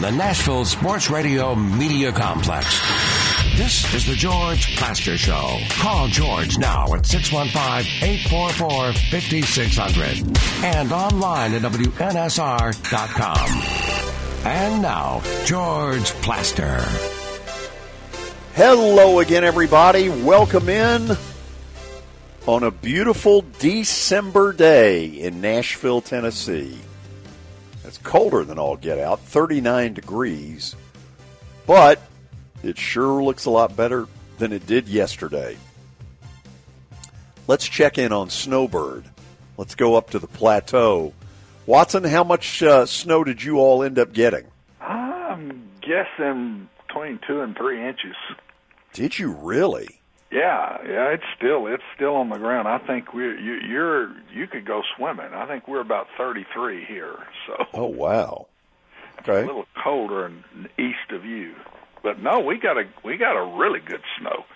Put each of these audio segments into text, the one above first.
the Nashville Sports Radio Media Complex. This is the George Plaster Show. Call George now at 615-844-5600 and online at WNSR.com. And now, George Plaster. Hello again, everybody. Welcome in on a beautiful December day in Nashville, Tennessee. It's colder than all get out, 39 degrees, but it sure looks a lot better than it did yesterday. Let's check in on Snowbird. Let's go up to the plateau. Watson, how much snow did you all end up getting? I'm guessing between 2 and 3 inches. Did you really? Yeah, it's still on the ground. I think you could go swimming. I think we're about 33 here. So. Oh wow. Okay. It's a little colder east of you, but no, we got a really good snow.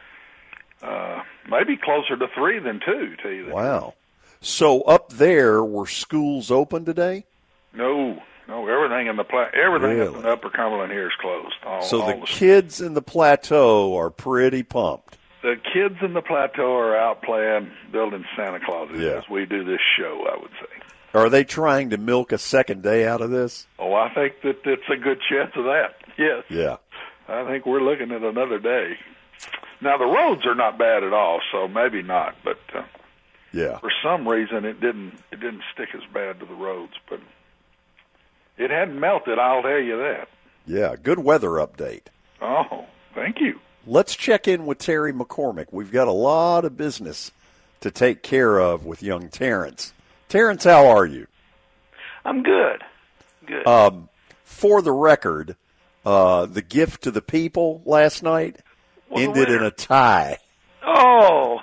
Maybe closer to 3 than 2. To you. Wow. So up there, were schools open today? No. Everything in everything up in Upper Cumberland here is closed. So the kids in the plateau are pretty pumped. The kids in the plateau are out playing, building Santa Clauses as we do this show, I would say. Are they trying to milk a second day out of this? Oh, I think that it's a good chance of that, yes. Yeah. I think we're looking at another day. Now, the roads are not bad at all, so maybe not, but for some reason it didn't stick as bad to the roads, but it hadn't melted, I'll tell you that. Yeah, good weather update. Oh, thank you. Let's check in with Terry McCormick. We've got a lot of business to take care of with young Terrence. Terrence, how are you? I'm good. Good. For the record, the gift to the people last night ended in a tie. Oh.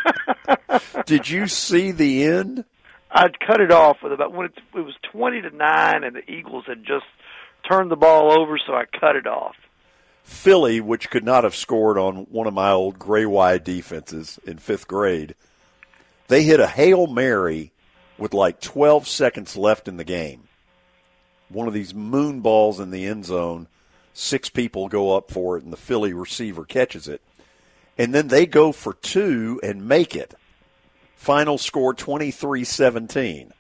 Did you see the end? I'd cut it off with about when it was 20-9, and the Eagles had just turned the ball over, so I cut it off. Philly, which could not have scored on one of my old gray-wide defenses in 5th grade, they hit a Hail Mary with like 12 seconds left in the game. One of these moon balls in the end zone, 6 people go up for it, and the Philly receiver catches it. And then they go for 2 and make it. Final score 23-17.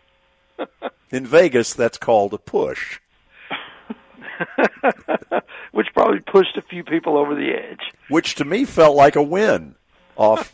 In Vegas, that's called a push. Which probably pushed a few people over the edge. Which to me felt like a win off,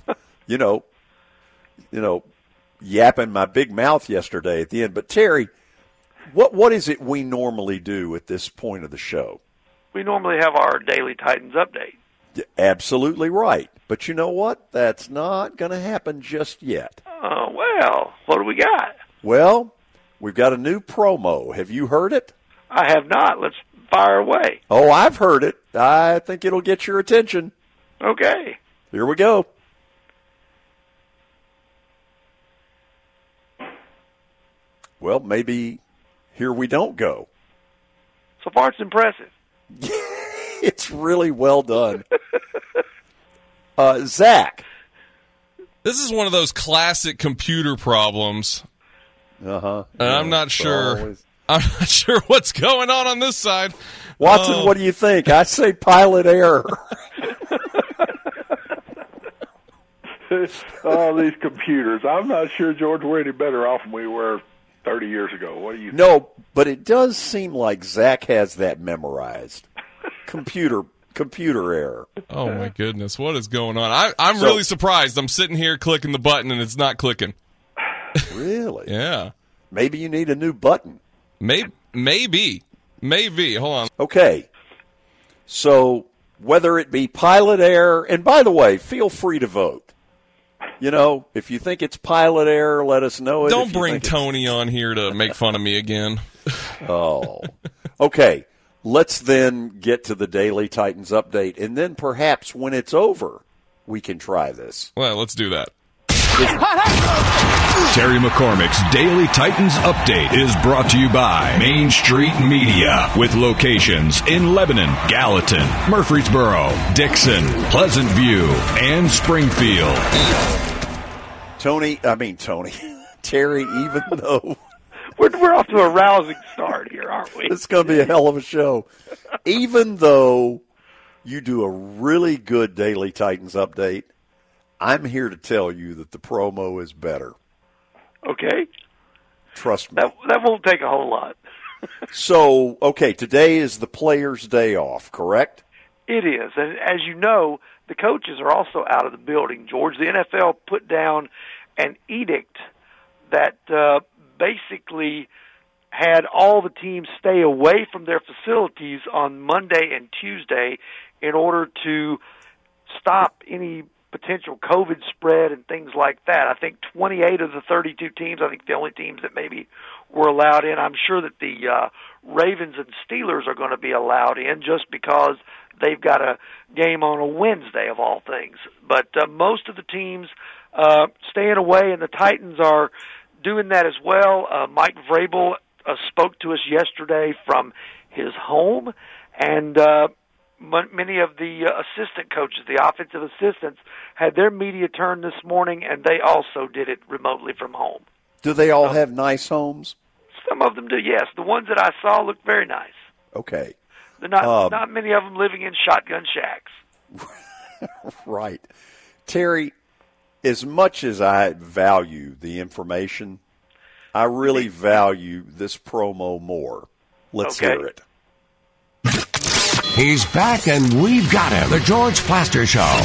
yapping my big mouth yesterday at the end. But Terry, what is it we normally do at this point of the show? We normally have our Daily Titans update. Yeah, absolutely right. But you know what? That's not going to happen just yet. Oh, well, what do we got? Well, we've got a new promo. Have you heard it? I have not. Let's fire away. Oh, I've heard it. I think it'll get your attention. Okay. Here we go. Well, maybe here we don't go. So far, it's impressive. It's really well done. Zach. This is one of those classic computer problems. Uh-huh. And I'm not sure. I'm not sure what's going on this side. Watson, what do you think? I say pilot error. Oh, these computers. I'm not sure, George, we're any better off than we were 30 years ago. What do you think? No, but it does seem like Zach has that memorized. Computer error. Oh, my goodness. What is going on? I'm really surprised. I'm sitting here clicking the button, and it's not clicking. Really? Yeah. Maybe you need a new button. Maybe. Hold on. Okay. So whether it be pilot error, and by the way, feel free to vote. If you think it's pilot error, let us know it. Don't bring Tony on here to make fun of me again. Oh. Okay. Let's then get to the Daily Titans update, and then perhaps when it's over, we can try this. Well, let's do that. Terry McCormick's Daily Titans Update is brought to you by Main Street Media, with locations in Lebanon, Gallatin, Murfreesboro, Dixon, Pleasant View, and Springfield. Terry, even though we're off to a rousing start here. aren't we? It's going to be a hell of a show. Even though you do a really good Daily Titans update, I'm here to tell you that the promo is better. Okay. Trust me. That won't take a whole lot. So, okay, today is the players' day off, correct? It is. And as you know, the coaches are also out of the building, George. The NFL put down an edict that basically had all the teams stay away from their facilities on Monday and Tuesday in order to stop any potential COVID spread and things like that. I think 28 of the 32 teams, I think the only teams that maybe were allowed in, I'm sure that the Ravens and Steelers are going to be allowed in just because they've got a game on a Wednesday of all things. But most of the teams staying away, and the Titans are doing that as well. Mike Vrabel spoke to us yesterday from his home, and many of the assistant coaches, the offensive assistants, had their media turn this morning, and they also did it remotely from home. Do they all have nice homes? Some of them do, yes. The ones that I saw looked very nice. Okay. They're not many of them living in shotgun shacks. Right. Terry, as much as I value the information, I really value this promo more. Let's hear it. He's back, and we've got him. The George Plaster Show.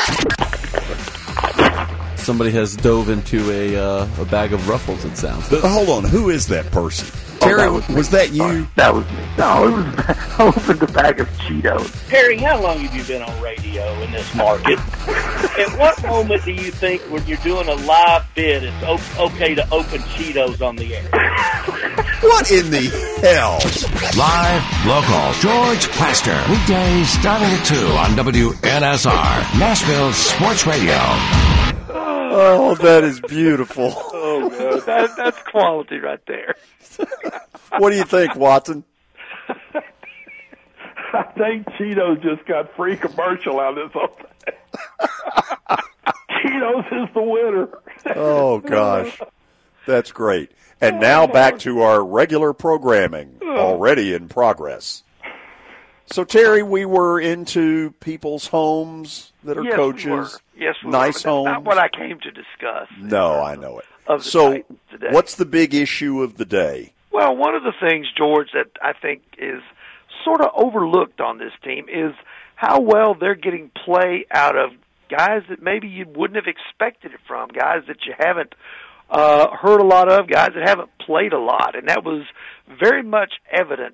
Somebody has dove into a bag of Ruffles, it sounds. Hold on. Who is that person? Terry, was that you? Sorry, that was me. No, it was I opened a bag of Cheetos. Perry, how long have you been on radio in this market? At what moment do you think when you're doing a live bid it's okay to open Cheetos on the air? What in the hell? Live, local, George Plaster. Weekdays starting at 2 on WNSR, Nashville Sports Radio. Oh, that is beautiful. Oh, God. That's quality right there. What do you think, Watson? I think Cheetos just got free commercial out of this whole thing. Cheetos is the winner. Oh, gosh. That's great. And now back to our regular programming, already in progress. So, Terry, we were into people's homes that are coaches. We were. Yes, we nice were. homes. Not what I came to discuss. No, I know it. So, what's the big issue of the day? Well, one of the things, George, that I think is sort of overlooked on this team is how well they're getting play out of guys that maybe you wouldn't have expected it from, guys that you haven't heard a lot of, guys that haven't played a lot. And that was very much evident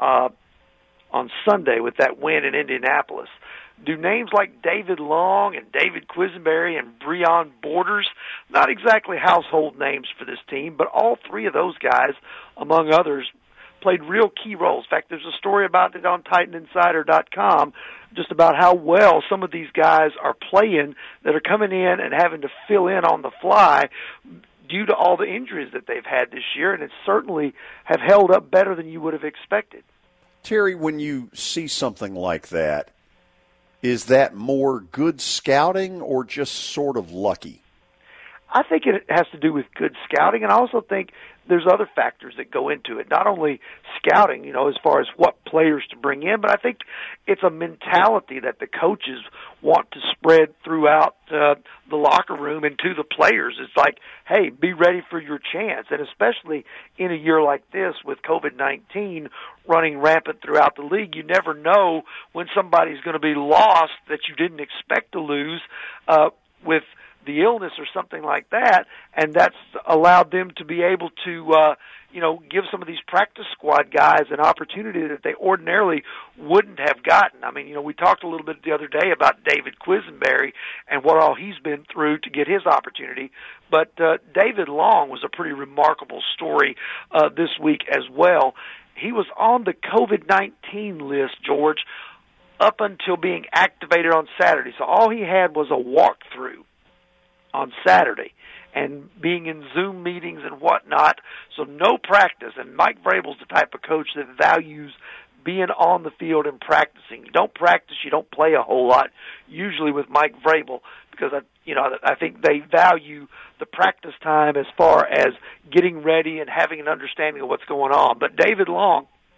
on Sunday with that win in Indianapolis. Do names like David Long and David Quisenberry and Breon Borders, not exactly household names for this team, but all three of those guys, among others, played real key roles. In fact, there's a story about it on TitanInsider.com just about how well some of these guys are playing that are coming in and having to fill in on the fly due to all the injuries that they've had this year, and it certainly have held up better than you would have expected. Terry, when you see something like that, is that more good scouting or just sort of lucky? I think it has to do with good scouting, and I also think there's other factors that go into it. Not only scouting, as far as what players to bring in, but I think it's a mentality that the coaches want to spread throughout the locker room and to the players. It's like, hey, be ready for your chance. And especially in a year like this with COVID-19 running rampant throughout the league, you never know when somebody's going to be lost that you didn't expect to lose with the illness or something like that, and that's allowed them to be able to, give some of these practice squad guys an opportunity that they ordinarily wouldn't have gotten. I mean, we talked a little bit the other day about David Quisenberry and what all he's been through to get his opportunity, but David Long was a pretty remarkable story this week as well. He was on the COVID-19 list, George, up until being activated on Saturday, so all he had was a walkthrough on Saturday and being in Zoom meetings and whatnot, so no practice. And Mike Vrabel's the type of coach that values being on the field and practicing. You don't practice, you don't play a whole lot, usually with Mike Vrabel, because I think they value the practice time as far as getting ready and having an understanding of what's going on. But David Long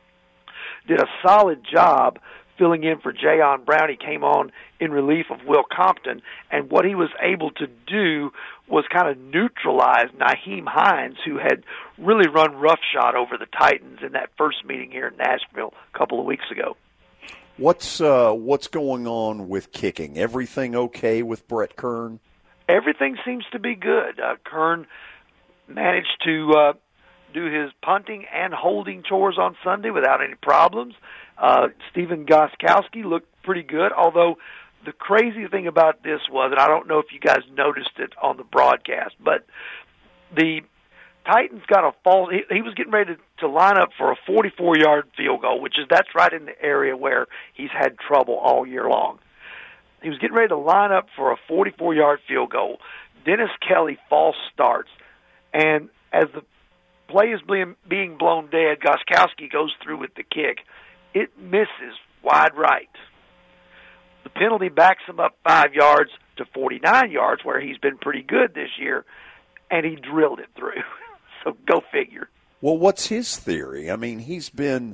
did a solid job filling in for Jayon Brown. He came on in relief of Will Compton, and what he was able to do was kind of neutralize Nyheim Hines, who had really run roughshod over the Titans in that first meeting here in Nashville a couple of weeks ago. What's going on with kicking? Everything okay with Brett Kern? Everything seems to be good. Kern managed to do his punting and holding chores on Sunday without any problems. Stephen Gostkowski looked pretty good, although the crazy thing about this was, and I don't know if you guys noticed it on the broadcast, but the Titans got a false. He was getting ready to line up for a 44-yard field goal, that's right in the area where he's had trouble all year long. He was getting ready to line up for a 44-yard field goal. Dennis Kelly false starts, and as the play is being blown dead, Gostkowski goes through with the kick. It misses wide right. The penalty backs him up 5 yards to 49 yards, where he's been pretty good this year, and he drilled it through. So go figure. Well, what's his theory? I mean, he's been,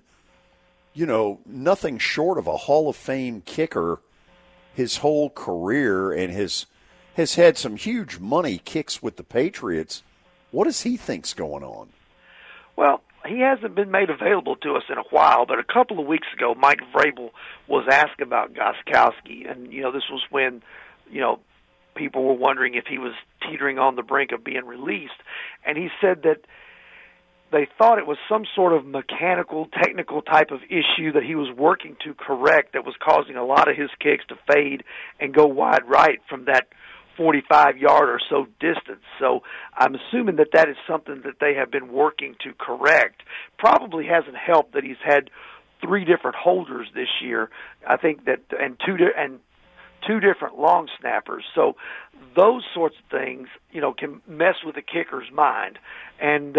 nothing short of a Hall of Fame kicker his whole career, and has had some huge money kicks with the Patriots. What does he think's going on? Well, he hasn't been made available to us in a while, but a couple of weeks ago, Mike Vrabel was asked about Gostkowski, and, this was when, people were wondering if he was teetering on the brink of being released, and he said that they thought it was some sort of mechanical, technical type of issue that he was working to correct that was causing a lot of his kicks to fade and go wide right from that 45-yard or so distance. So I'm assuming that is something that they have been working to correct. Probably hasn't helped that he's had 3 different holders this year. I think that and two different long snappers. So those sorts of things, can mess with the kicker's mind. And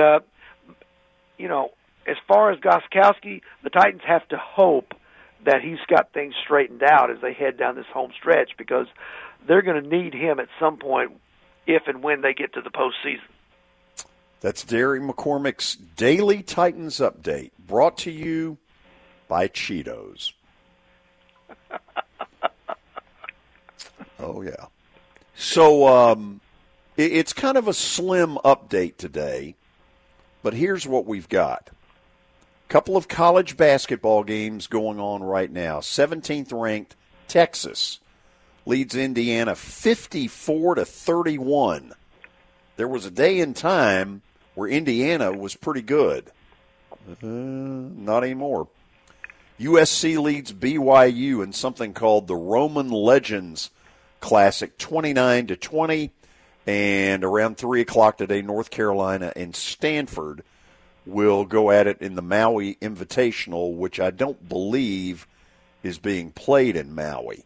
as far as Gostkowski, the Titans have to hope that he's got things straightened out as they head down this home stretch, because they're going to need him at some point if and when they get to the postseason. That's Derry McCormick's Daily Titans Update, brought to you by Cheetos. Oh, yeah. So it's kind of a slim update today, but here's what we've got. A couple of college basketball games going on right now. 17th ranked Texas leads Indiana 54-31. There was a day in time where Indiana was pretty good. Not anymore. USC leads BYU in something called the Roman Legends Classic 29-20. And around 3 o'clock today, North Carolina and Stanford will go at it in the Maui Invitational, which I don't believe is being played in Maui.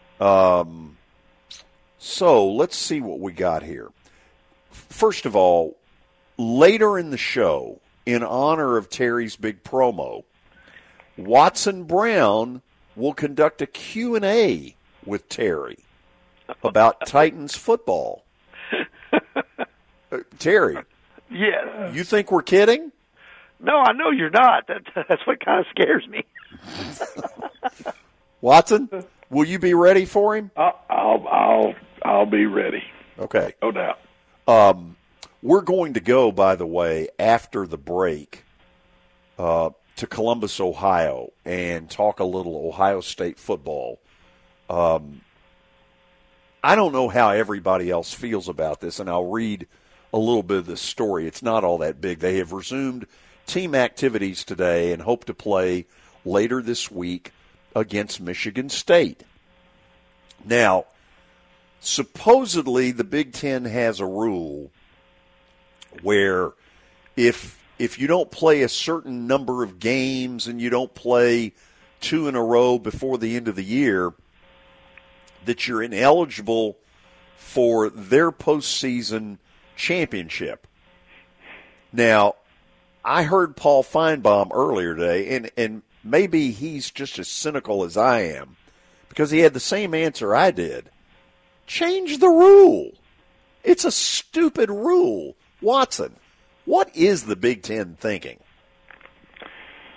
So let's see what we got here. First of all, later in the show, in honor of Terry's big promo, Watson Brown will conduct a Q&A with Terry about Titans football. Terry. Yeah. You think we're kidding? No, I know you're not. That's what kind of scares me. Watson, will you be ready for him? I'll be ready. Okay. No doubt. We're going to go, by the way, after the break to Columbus, Ohio, and talk a little Ohio State football. I don't know how everybody else feels about this, and I'll read a little bit of this story. It's not all that big. They have resumed team activities today and hope to play later this week against Michigan State. Now, supposedly the Big Ten has a rule where if you don't play a certain number of games and you don't play 2 in a row before the end of the year, that you're ineligible for their postseason championship. Now, I heard Paul Feinbaum earlier today, and maybe he's just as cynical as I am, because he had the same answer I did. Change the rule. It's a stupid rule. Watson, what is the Big Ten thinking?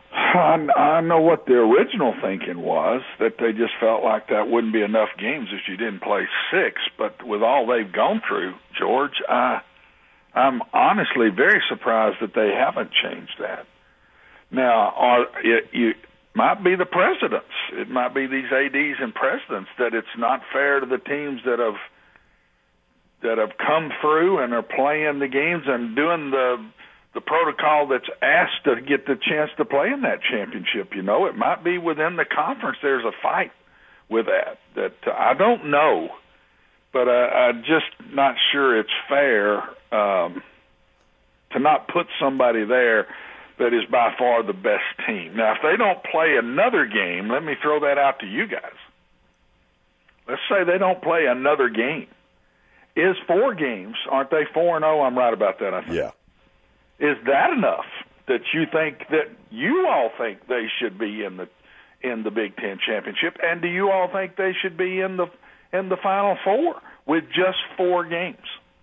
I know what the original thinking was, that they just felt like that wouldn't be enough games if you didn't play 6. But with all they've gone through, George, I'm honestly very surprised that they haven't changed that. Now, it might be the presidents. It might be these ADs and presidents that it's not fair to the teams that have come through and are playing the games and doing the protocol that's asked to get the chance to play in that championship. You know, it might be within the conference there's a fight with that I don't know, but I'm just not sure it's fair to not put somebody there that is by far the best team. Now, if they don't play another game, let me throw that out to you guys. Let's say they don't play another game. Is 4 games, aren't they 4-0? I'm right about that, I think. Yeah. Is that enough that you think that you all think they should be in the Big Ten championship, and do you all think they should be in the Final Four with just 4 games?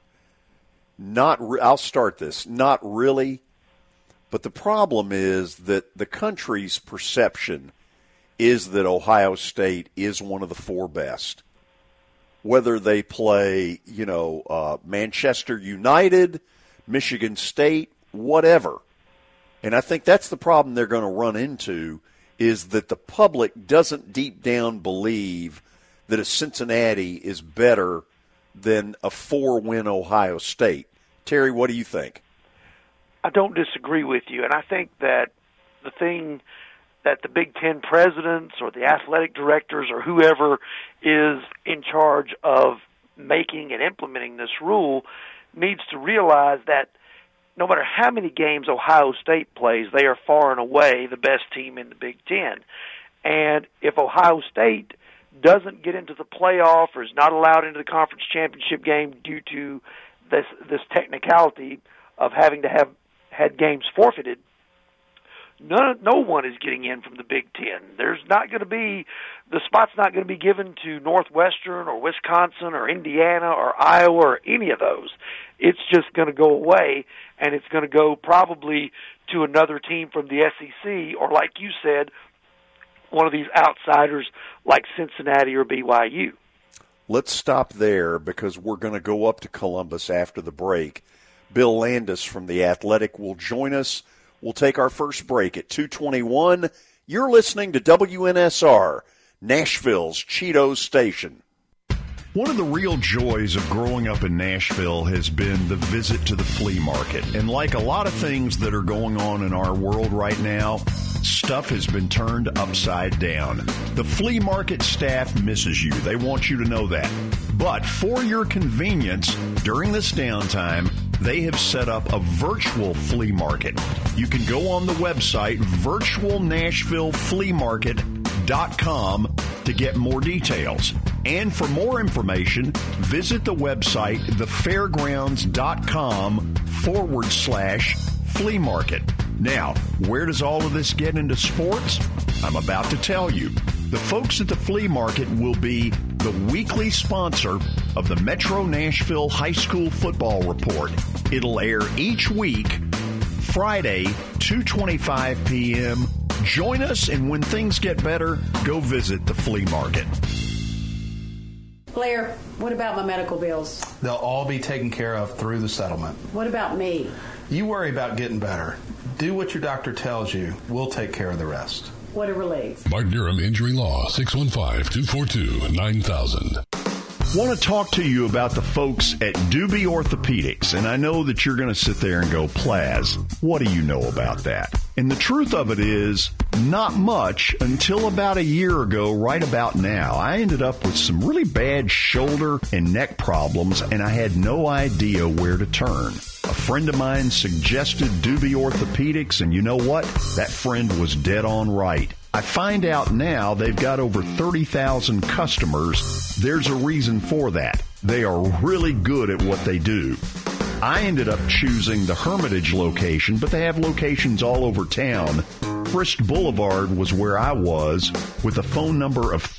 I'll start this. Not really, but the problem is that the country's perception is that Ohio State is one of the 4 best. Whether they play, Manchester United, Michigan State, whatever. And I think that's the problem they're going to run into, is that the public doesn't deep down believe that a Cincinnati is better than a 4-win Ohio State. Terry, what do you think? I don't disagree with you, and I think that the thing that the Big Ten presidents or the athletic directors or whoever is in charge of making and implementing this rule needs to realize that no matter how many games Ohio State plays, they are far and away the best team in the Big Ten. And if Ohio State doesn't get into the playoff or is not allowed into the conference championship game due to this technicality of having to have had games forfeited, no one is getting in from the Big Ten. There's not going to be, the spot's not going to be given to Northwestern or Wisconsin or Indiana or Iowa or any of those. It's just going to go away, and it's going to go probably to another team from the SEC, or like you said, one of these outsiders like Cincinnati or BYU. Let's stop there because we're going to go up to Columbus after the break. Bill Landis from The Athletic will join us. We'll take our first break at 2:21. You're listening to WNSR, Nashville's Cheetos station. One of the real joys of growing up in Nashville has been the visit to the flea market. And like a lot of things that are going on in our world right now, stuff has been turned upside down. The flea market staff misses you. They want you to know that. But for your convenience, during this downtime, they have set up a virtual flea market. You can go on the website, virtualnashvillefleamarket.com, to get more details. And for more information, visit the website, thefairgrounds.com/flea market. Now, where does all of this get into sports? I'm about to tell you. The folks at the flea market will be the weekly sponsor of the Metro Nashville High School Football Report. It'll air each week, Friday, 2:25 p.m. Join us, and when things get better, go visit the flea market. Blair, what about my medical bills? They'll all be taken care of through the settlement. What about me? You worry about getting better. Do what your doctor tells you. We'll take care of the rest. What a relief. Mark Durham Injury Law, 615-242-9000. Want to talk to you about the folks at Doobie Orthopedics, and I know that you're going to sit there and go, Plaz, what do you know about that? And the truth of it is, not much until about a year ago, right about now. I ended up with some really bad shoulder and neck problems, and I had no idea where to turn. A friend of mine suggested Doobie Orthopedics, and you know what? That friend was dead on right. I find out now they've got over 30,000 customers. There's a reason for that. They are really good at what they do. I ended up choosing the Hermitage location, but they have locations all over town. Frisk Boulevard was where I was, with a phone number of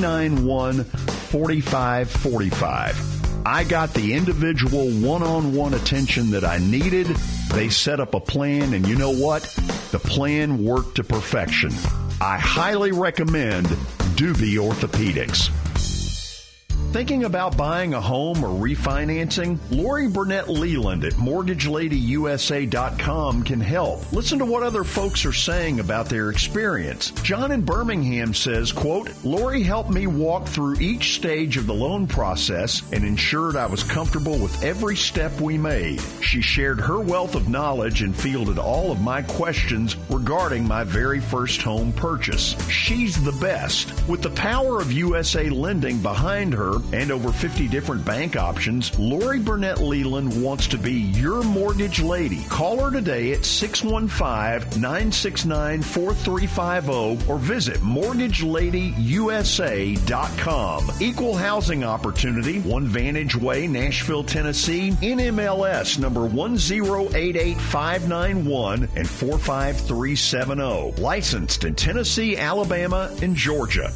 391-4545. I got the individual one-on-one attention that I needed. They set up a plan, and you know what? the plan work to perfection. I highly recommend Doobie Orthopedics. Thinking about buying a home or refinancing? Lori Burnett Leland at MortgageLadyUSA.com can help. Listen to what other folks are saying about their experience. John in Birmingham says, quote, Lori helped me walk through each stage of the loan process and ensured I was comfortable with every step we made. She shared her wealth of knowledge and fielded all of my questions regarding my very first home purchase. She's the best. With the power of USA Lending behind her, and over 50 different bank options, Lori Burnett Leland wants to be your mortgage lady. Call her today at 615-969-4350 or visit MortgageLadyUSA.com. Equal housing opportunity, One Vantage Way, Nashville, Tennessee, NMLS number 1088591 and 45370. Licensed in Tennessee, Alabama, and Georgia.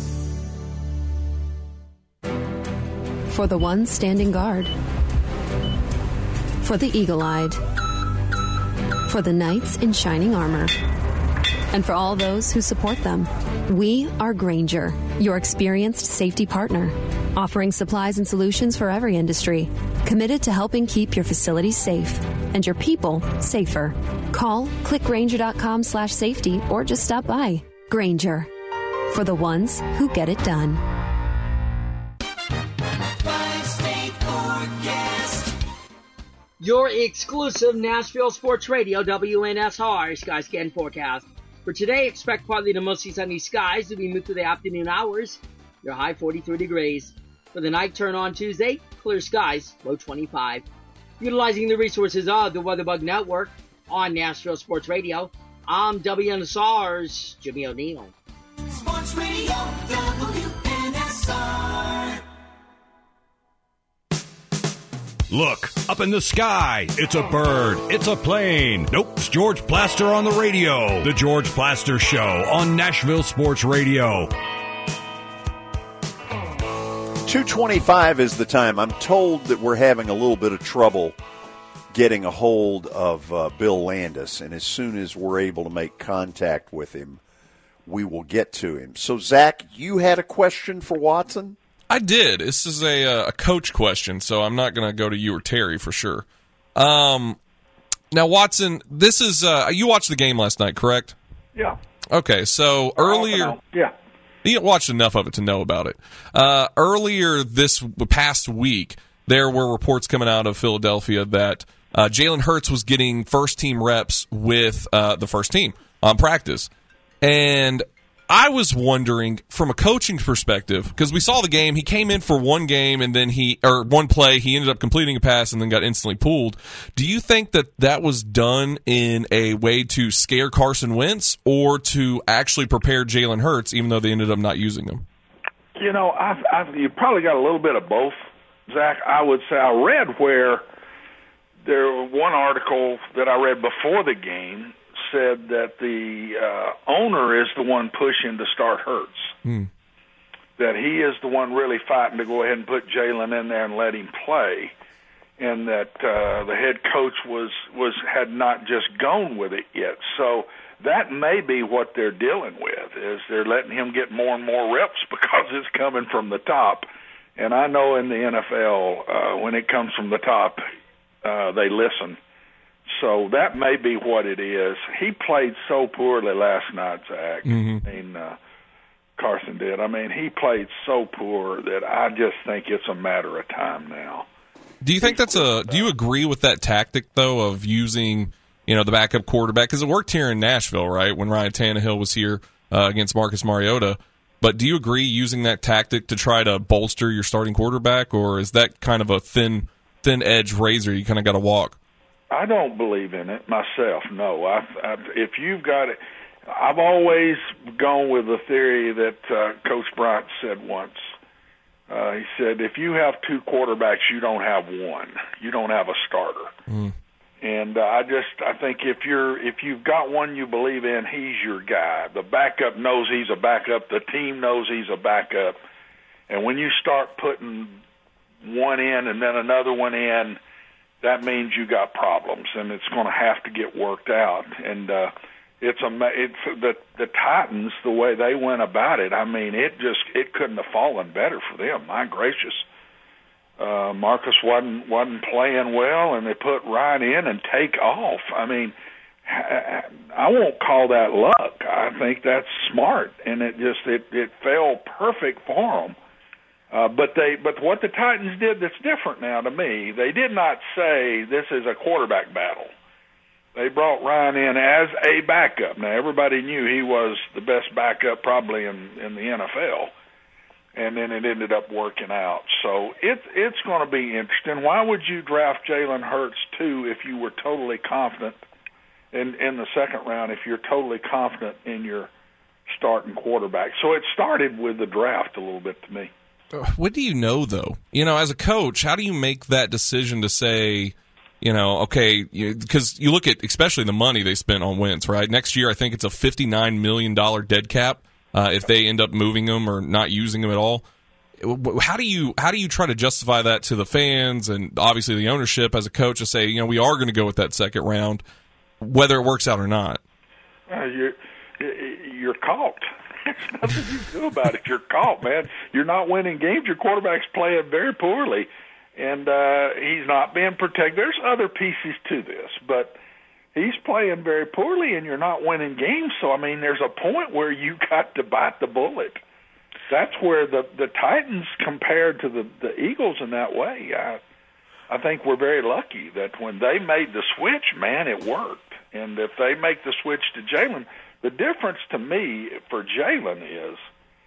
For the ones standing guard, for the eagle-eyed, for the knights in shining armor, and for all those who support them. We are Grainger, your experienced safety partner, offering supplies and solutions for every industry, committed to helping keep your facilities safe and your people safer. Call clickgrainger.com/safety or just stop by. Grainger, for the ones who get it done. Your exclusive Nashville Sports Radio, WNSR, Sky Scan Forecast. For today, expect partly to mostly sunny skies to be moved through the afternoon hours. Your high 43 degrees. For the night turn on Tuesday, clear skies, low 25. Utilizing the resources of the WeatherBug Network on Nashville Sports Radio, I'm WNSR's Jimmy O'Neill. Sports Radio, WNSR. Look, up in the sky. It's a bird. It's a plane. Nope, it's George Plaster on the radio. The George Plaster Show on Nashville Sports Radio. 2:25 is the time. I'm told that we're having a little bit of trouble getting a hold of Bill Landis, and as soon as we're able to make contact with him, we will get to him. So, Zach, you had a question for Watson? I did. This is a coach question, so I'm not going to go to you or Terry for sure. Now, Watson, this is you watched the game last night, correct? Yeah. Okay, so earlier, yeah, you watched enough of it to know about it. Earlier this past week, there were reports coming out of Philadelphia that Jalen Hurts was getting first-team reps with the first team on practice, and I was wondering, from a coaching perspective, because we saw the game, he came in for one game and then one play, he ended up completing a pass and then got instantly pulled. Do you think that was done in a way to scare Carson Wentz or to actually prepare Jalen Hurts, even though they ended up not using him? You know, you probably got a little bit of both, Zach. I would say I read where there one article that I read before the game said that the owner is the one pushing to start Hurts. That he is the one really fighting to go ahead and put Jalen in there and let him play, and that the head coach had not just gone with it yet. So that may be what they're dealing with, is they're letting him get more and more reps because it's coming from the top. And I know in the NFL, when it comes from the top, they listen. So that may be what it is. He played so poorly last night, Zach. Mm-hmm. I mean, Carson did. I mean, he played so poor that I just think it's a matter of time now. Do you think do you agree with that tactic, though, of using, the backup quarterback? Because it worked here in Nashville, right, when Ryan Tannehill was here against Marcus Mariota. But do you agree using that tactic to try to bolster your starting quarterback, or is that kind of a thin edge razor you kind of got to walk? I don't believe in it myself, no. If you've got it, I've always gone with the theory that Coach Bryant said once. He said, if you have two quarterbacks, you don't have one. You don't have a starter. And I think if you've got one you believe in, he's your guy. The backup knows he's a backup. The team knows he's a backup. And when you start putting one in and then another one in, that means you got problems, and it's going to have to get worked out. And it's the Titans, the way they went about it. I mean, it couldn't have fallen better for them. My gracious, Marcus wasn't playing well, and they put Ryan in and take off. I mean, I won't call that luck. I think that's smart, and it fell perfect for them. But what the Titans did that's different now to me, they did not say this is a quarterback battle. They brought Ryan in as a backup. Now, everybody knew he was the best backup probably in the NFL, and then it ended up working out. So it's going to be interesting. Why would you draft Jalen Hurts, too, if you were totally confident in the second round, if you're totally confident in your starting quarterback? So it started with the draft a little bit to me. What do you know, though? As a coach, how do you make that decision to say – okay, because you look at especially the money they spent on Wentz, right? Next year, I think it's a $59 million dead cap if they end up moving him or not using him at all. How do you try to justify that to the fans and obviously the ownership as a coach to say, we are going to go with that second round, whether it works out or not? You're caught. There's nothing you can do about it. You're caught, man. You're not winning games. Your quarterback's playing very poorly. And he's not being protected. There's other pieces to this, but he's playing very poorly, and you're not winning games. So, I mean, there's a point where you got to bite the bullet. That's where the Titans compared to the Eagles in that way. I think we're very lucky that when they made the switch, man, it worked. And if they make the switch to Jalen, the difference to me for Jalen is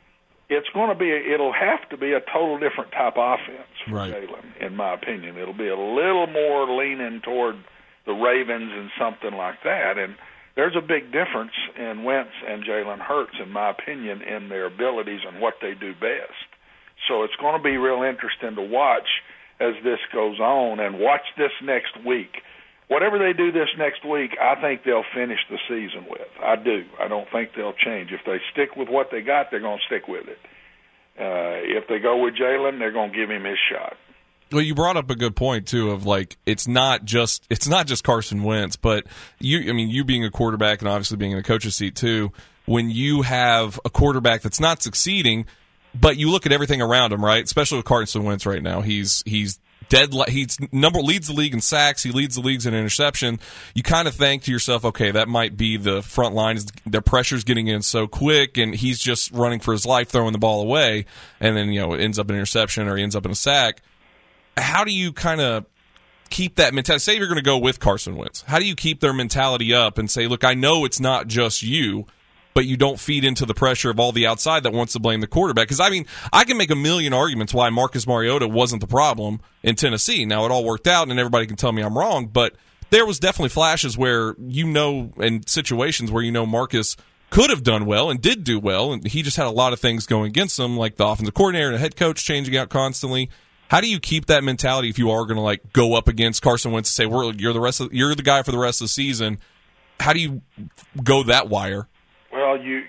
it'll have to be a total different type offense for Jalen, in my opinion. It'll be a little more leaning toward the Ravens and something like that. And there's a big difference in Wentz and Jalen Hurts, in my opinion, in their abilities and what they do best. So it's going to be real interesting to watch as this goes on, and watch this next week. Whatever they do this next week, I think they'll finish the season with. I do. I don't think they'll change. If they stick with what they got, they're going to stick with it. If they go with Jalen, they're going to give him his shot. Well, you brought up a good point too. Of like, it's not just Carson Wentz, but you being a quarterback and obviously being in the coach's seat too. When you have a quarterback that's not succeeding, but you look at everything around him, right? Especially with Carson Wentz right now, he's dead. Leads the league in sacks. He leads the leagues in interception. You kind of think to yourself, okay, that might be the front line. Their pressure's getting in so quick, and he's just running for his life, throwing the ball away, and then it ends up in an interception or he ends up in a sack. How do you kind of keep that mentality? Say you're going to go with Carson Wentz. How do you keep their mentality up and say, look, I know it's not just you, but you don't feed into the pressure of all the outside that wants to blame the quarterback? Because, I can make a million arguments why Marcus Mariota wasn't the problem in Tennessee. Now, it all worked out, and everybody can tell me I'm wrong, but there was definitely flashes where, and situations where Marcus could have done well and did do well, and he just had a lot of things going against him, like the offensive coordinator and the head coach changing out constantly. How do you keep that mentality if you are going to go up against Carson Wentz and say, you're the guy for the rest of the season? How do you go that wire? Well, you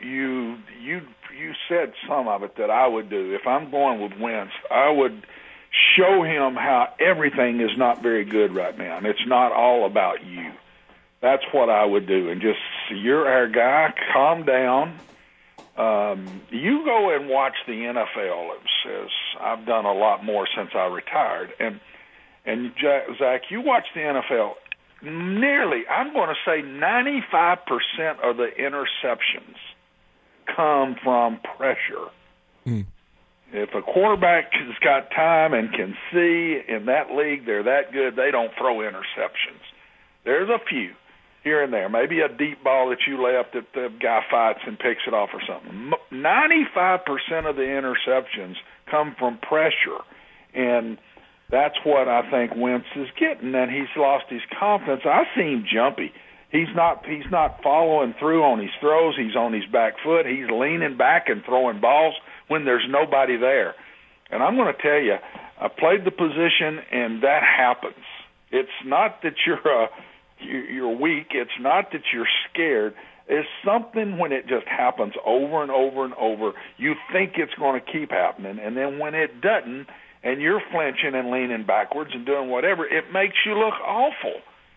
said some of it that I would do. If I'm going with Wentz, I would show him how everything is not very good right now, and it's not all about you. That's what I would do. And just, you're our guy, calm down. You go and watch the NFL. It says I've done a lot more since I retired. And Zach, you watch the NFL, nearly, I'm going to say 95% of the interceptions come from pressure. If a quarterback has got time and can see in that league they're that good, they don't throw interceptions. There's a few here and there, maybe a deep ball that you lay up that the guy fights and picks it off or something. 95% of the interceptions come from pressure, and that's what I think Wentz is getting, and he's lost his confidence. I see him jumpy. He's not following through on his throws. He's on his back foot. He's leaning back and throwing balls when there's nobody there. And I'm going to tell you, I played the position, and that happens. It's not that you're weak. It's not that you're scared. It's something when it just happens over and over and over, you think it's going to keep happening, and then when it doesn't, and you're flinching and leaning backwards and doing whatever, it makes you look awful.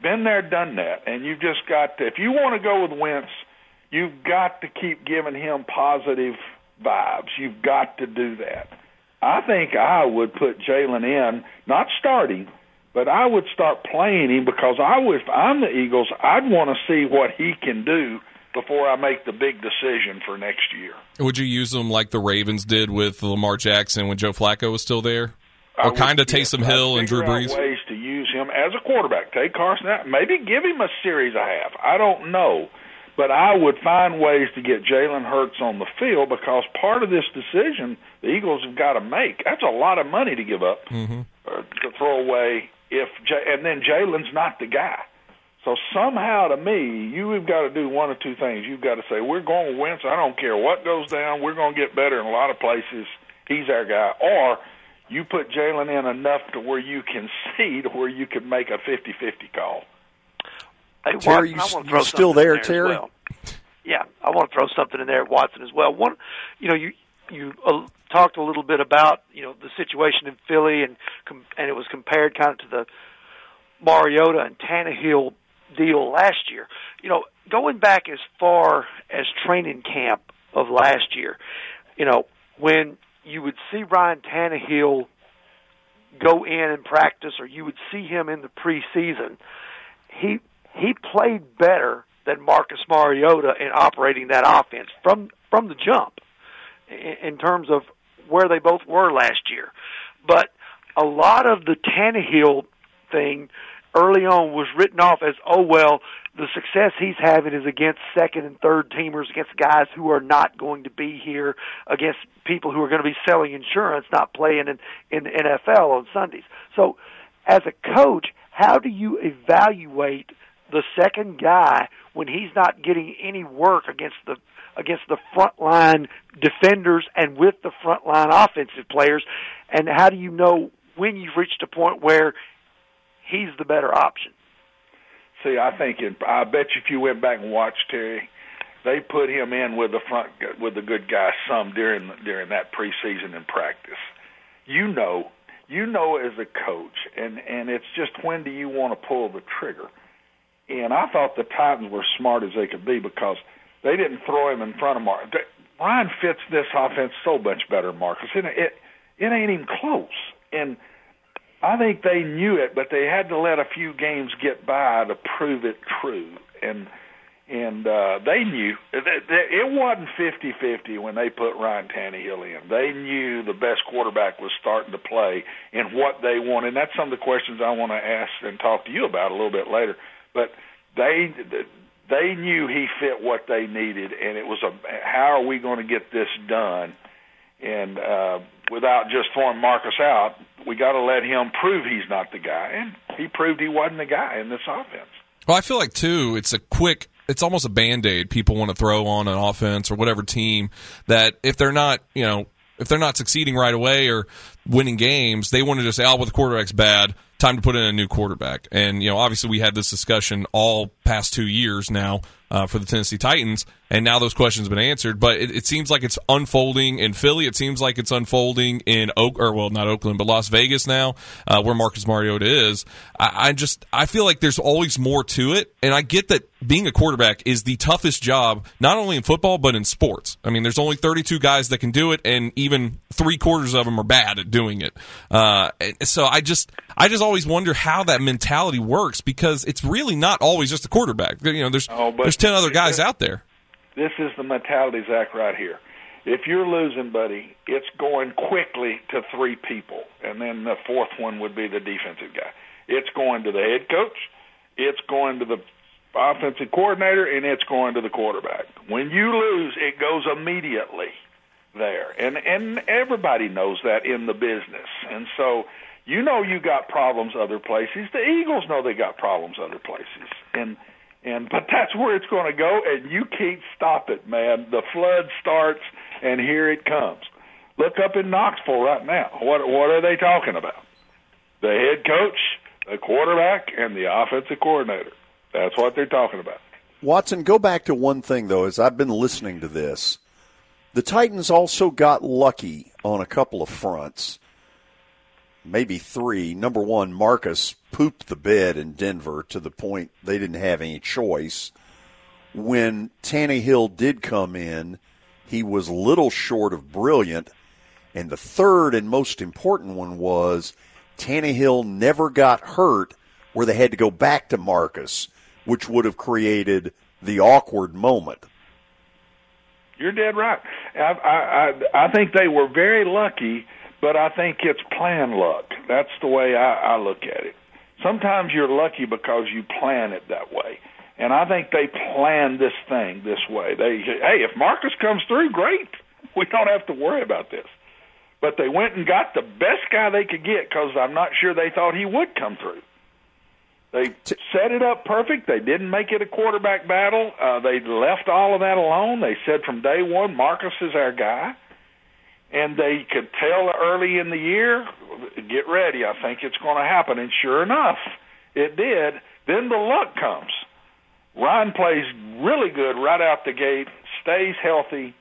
Been there, done that, and you've just got to, if you want to go with Wentz, you've got to keep giving him positive vibes. You've got to do that. I think I would put Jalen in, not starting, but I would start playing him because if I'm the Eagles, I'd want to see what he can do before I make the big decision for next year. Would you use him like the Ravens did with Lamar Jackson when Joe Flacco was still there? Or kind of Taysom Hill and Drew Brees? Ways to use him as a quarterback. Take Carson out. Maybe give him a series and a half. I don't know. But I would find ways to get Jalen Hurts on the field because part of this decision the Eagles have got to make. That's a lot of money to give up to throw away. And then Jalen's not the guy. So somehow, to me, you've got to do one of two things. You've got to say, we're going to win, so I don't care what goes down. We're going to get better in a lot of places. He's our guy. Or you put Jalen in enough to where you can see to where you can make a 50-50 call. Hey, Terry, Watson, you still there, Terry? Well. Yeah, I want to throw something in there at Watson as well. One, you talked a little bit about the situation in Philly, and it was compared kind of to the Mariota and Tannehill deal last year. Going back as far as training camp of last year, when you would see Ryan Tannehill go in and practice, or you would see him in the preseason, he played better than Marcus Mariota in operating that offense from the jump in terms of where they both were last year. But a lot of the Tannehill thing early on was written off as, the success he's having is against second and third teamers, against guys who are not going to be here, against people who are going to be selling insurance, not playing in the NFL on Sundays. So as a coach, how do you evaluate the second guy when he's not getting any work against the frontline defenders and with the frontline offensive players? And how do you know when you've reached a point where he's the better option? See, I bet you if you went back and watched Terry, they put him in with the good guys some during that preseason and practice. You know as a coach, and it's just when do you want to pull the trigger? And I thought the Titans were smart as they could be because they didn't throw him in front of Marcus. Ryan fits this offense so much better, Marcus. It ain't even close. And I think they knew it, but they had to let a few games get by to prove it true. And they knew. It wasn't 50-50 when they put Ryan Tannehill in. They knew the best quarterback was starting to play and what they wanted. And that's some of the questions I want to ask and talk to you about a little bit later. But they knew he fit what they needed, and it was how are we going to get this done? And without just throwing Marcus out, we got to let him prove he's not the guy. And he proved he wasn't the guy in this offense. Well, I feel like, too, it's almost a Band-Aid people want to throw on an offense or whatever team that if they're not succeeding right away or winning games, they want to just say, well, the quarterback's bad, time to put in a new quarterback. And, obviously we had this discussion all past 2 years now for the Tennessee Titans, and now those questions have been answered. But it seems like it's unfolding in Philly. It seems like it's unfolding in not Oakland, but Las Vegas now, where Marcus Mariota is. I feel like there's always more to it, and I get that being a quarterback is the toughest job, not only in football, but in sports. I mean, there's only 32 guys that can do it, and even 3/4 of them are bad at doing it. So I just always wonder how that mentality works, because it's really not always just a quarterback. There's 10 other guys out there. This is the mentality, Zach, right here. If you're losing, buddy, it's going quickly to 3 people, and then the fourth one would be the defensive guy. It's going to the head coach, it's going to the offensive coordinator, and it's going to the quarterback. When you lose, it goes immediately there. And everybody knows that in the business. And so you got problems other places. The Eagles know they got problems other places. But that's where it's going to go, and you can't stop it, man. The flood starts, and here it comes. Look up in Knoxville right now. What are they talking about? The head coach, the quarterback, and the offensive coordinator. That's what they're talking about. Watson, go back to one thing, though, as I've been listening to this. The Titans also got lucky on a couple of fronts. maybe three. Number one, Marcus pooped the bed in Denver to the point they didn't have any choice. When Tannehill did come in, he was little short of brilliant. And the third and most important one was Tannehill never got hurt where they had to go back to Marcus, which would have created the awkward moment. You're dead right. I think they were very lucky, but I think it's plan luck. That's the way I look at it. Sometimes you're lucky because you plan it that way. And I think they planned this thing this way. Hey, if Marcus comes through, great. We don't have to worry about this. But they went and got the best guy they could get because I'm not sure they thought he would come through. They set it up perfect. They didn't make it a quarterback battle. They left all of that alone. They said from day one, Marcus is our guy. And they could tell early in the year, get ready, I think it's going to happen. And sure enough, it did. Then the luck comes. Ryan plays really good right out the gate, stays healthy.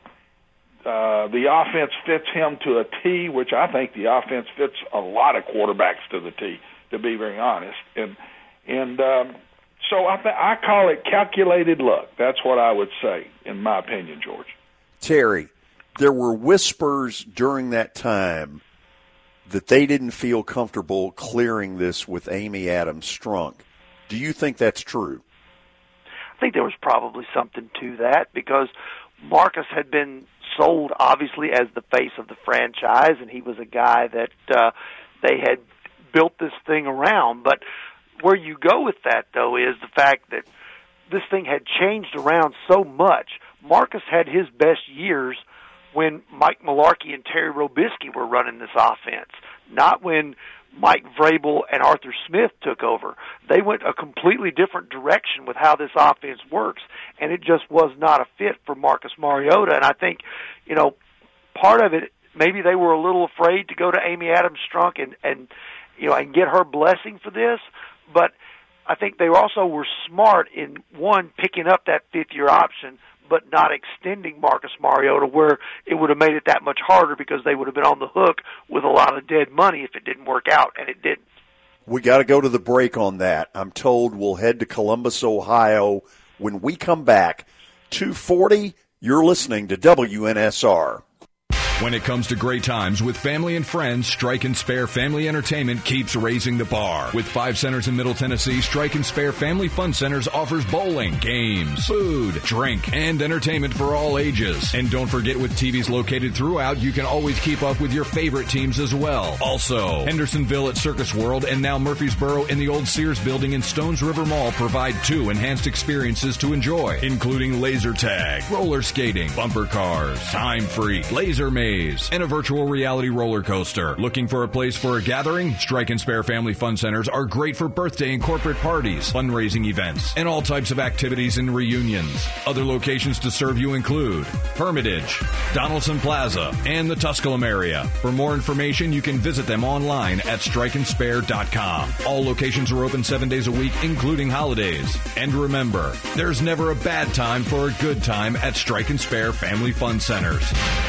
The offense fits him to a T, which I think the offense fits a lot of quarterbacks to the T, to be very honest. And so I call it calculated luck. That's what I would say, in my opinion, George. Terry, there were whispers during that time that they didn't feel comfortable clearing this with Amy Adams Strunk. Do you think that's true? I think there was probably something to that because Marcus had been sold, obviously, as the face of the franchise, and he was a guy that they had built this thing around. But where you go with that, though, is the fact that this thing had changed around so much. Marcus had his best years when Mike Mularkey and Terry Robisky were running this offense, not when Mike Vrabel and Arthur Smith took over. They went a completely different direction with how this offense works, and it just was not a fit for Marcus Mariota. And I think, part of it, maybe they were a little afraid to go to Amy Adams Strunk and get her blessing for this, but I think they also were smart in, one, picking up that fifth-year option, but not extending Marcus Mariota where it would have made it that much harder because they would have been on the hook with a lot of dead money if it didn't work out, and it didn't. We got to go to the break on that. I'm told we'll head to Columbus, Ohio. When we come back, 2:40, you're listening to WNSR. When it comes to great times with family and friends, Strike and Spare Family Entertainment keeps raising the bar. With 5 centers in Middle Tennessee, Strike and Spare Family Fun Centers offers bowling, games, food, drink, and entertainment for all ages. And don't forget, with TVs located throughout, you can always keep up with your favorite teams as well. Also, Hendersonville at Circus World and now Murfreesboro in the old Sears building in Stones River Mall provide 2 enhanced experiences to enjoy, including laser tag, roller skating, bumper cars, time freak, laser maze, and a virtual reality roller coaster. Looking for a place for a gathering? Strike and Spare Family Fun Centers are great for birthday and corporate parties, fundraising events, and all types of activities and reunions. Other locations to serve you include Hermitage, Donaldson Plaza, and the Tusculum area. For more information, you can visit them online at strikeandspare.com. All locations are open 7 days a week, including holidays. And remember, there's never a bad time for a good time at Strike and Spare Family Fun Centers.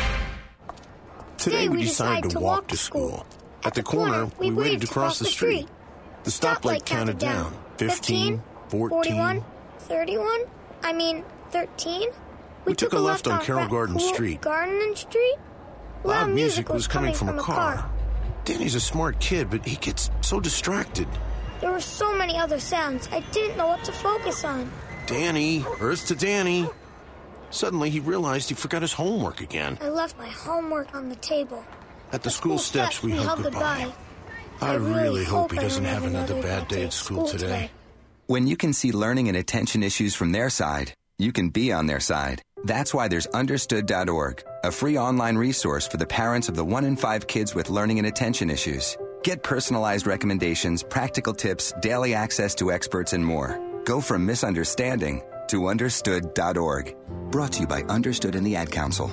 Today we decided to walk to school. At the corner, we waited to cross the street. The stoplight counted down. 15, 14, 31, 13. We took a left on Carroll Garden Street. Garden Street? Loud music was coming from a car. Danny's a smart kid, but he gets so distracted. There were so many other sounds, I didn't know what to focus on. Danny, Earth to Danny. Suddenly, he realized he forgot his homework again. I left my homework on the table. At the school steps, we hugged goodbye. I really hope he doesn't have another bad day at school today. When you can see learning and attention issues from their side, you can be on their side. That's why there's Understood.org, a free online resource for the parents of the 1 in 5 kids with learning and attention issues. Get personalized recommendations, practical tips, daily access to experts, and more. Go from misunderstanding to Understood.org. Brought to you by Understood and the Ad Council.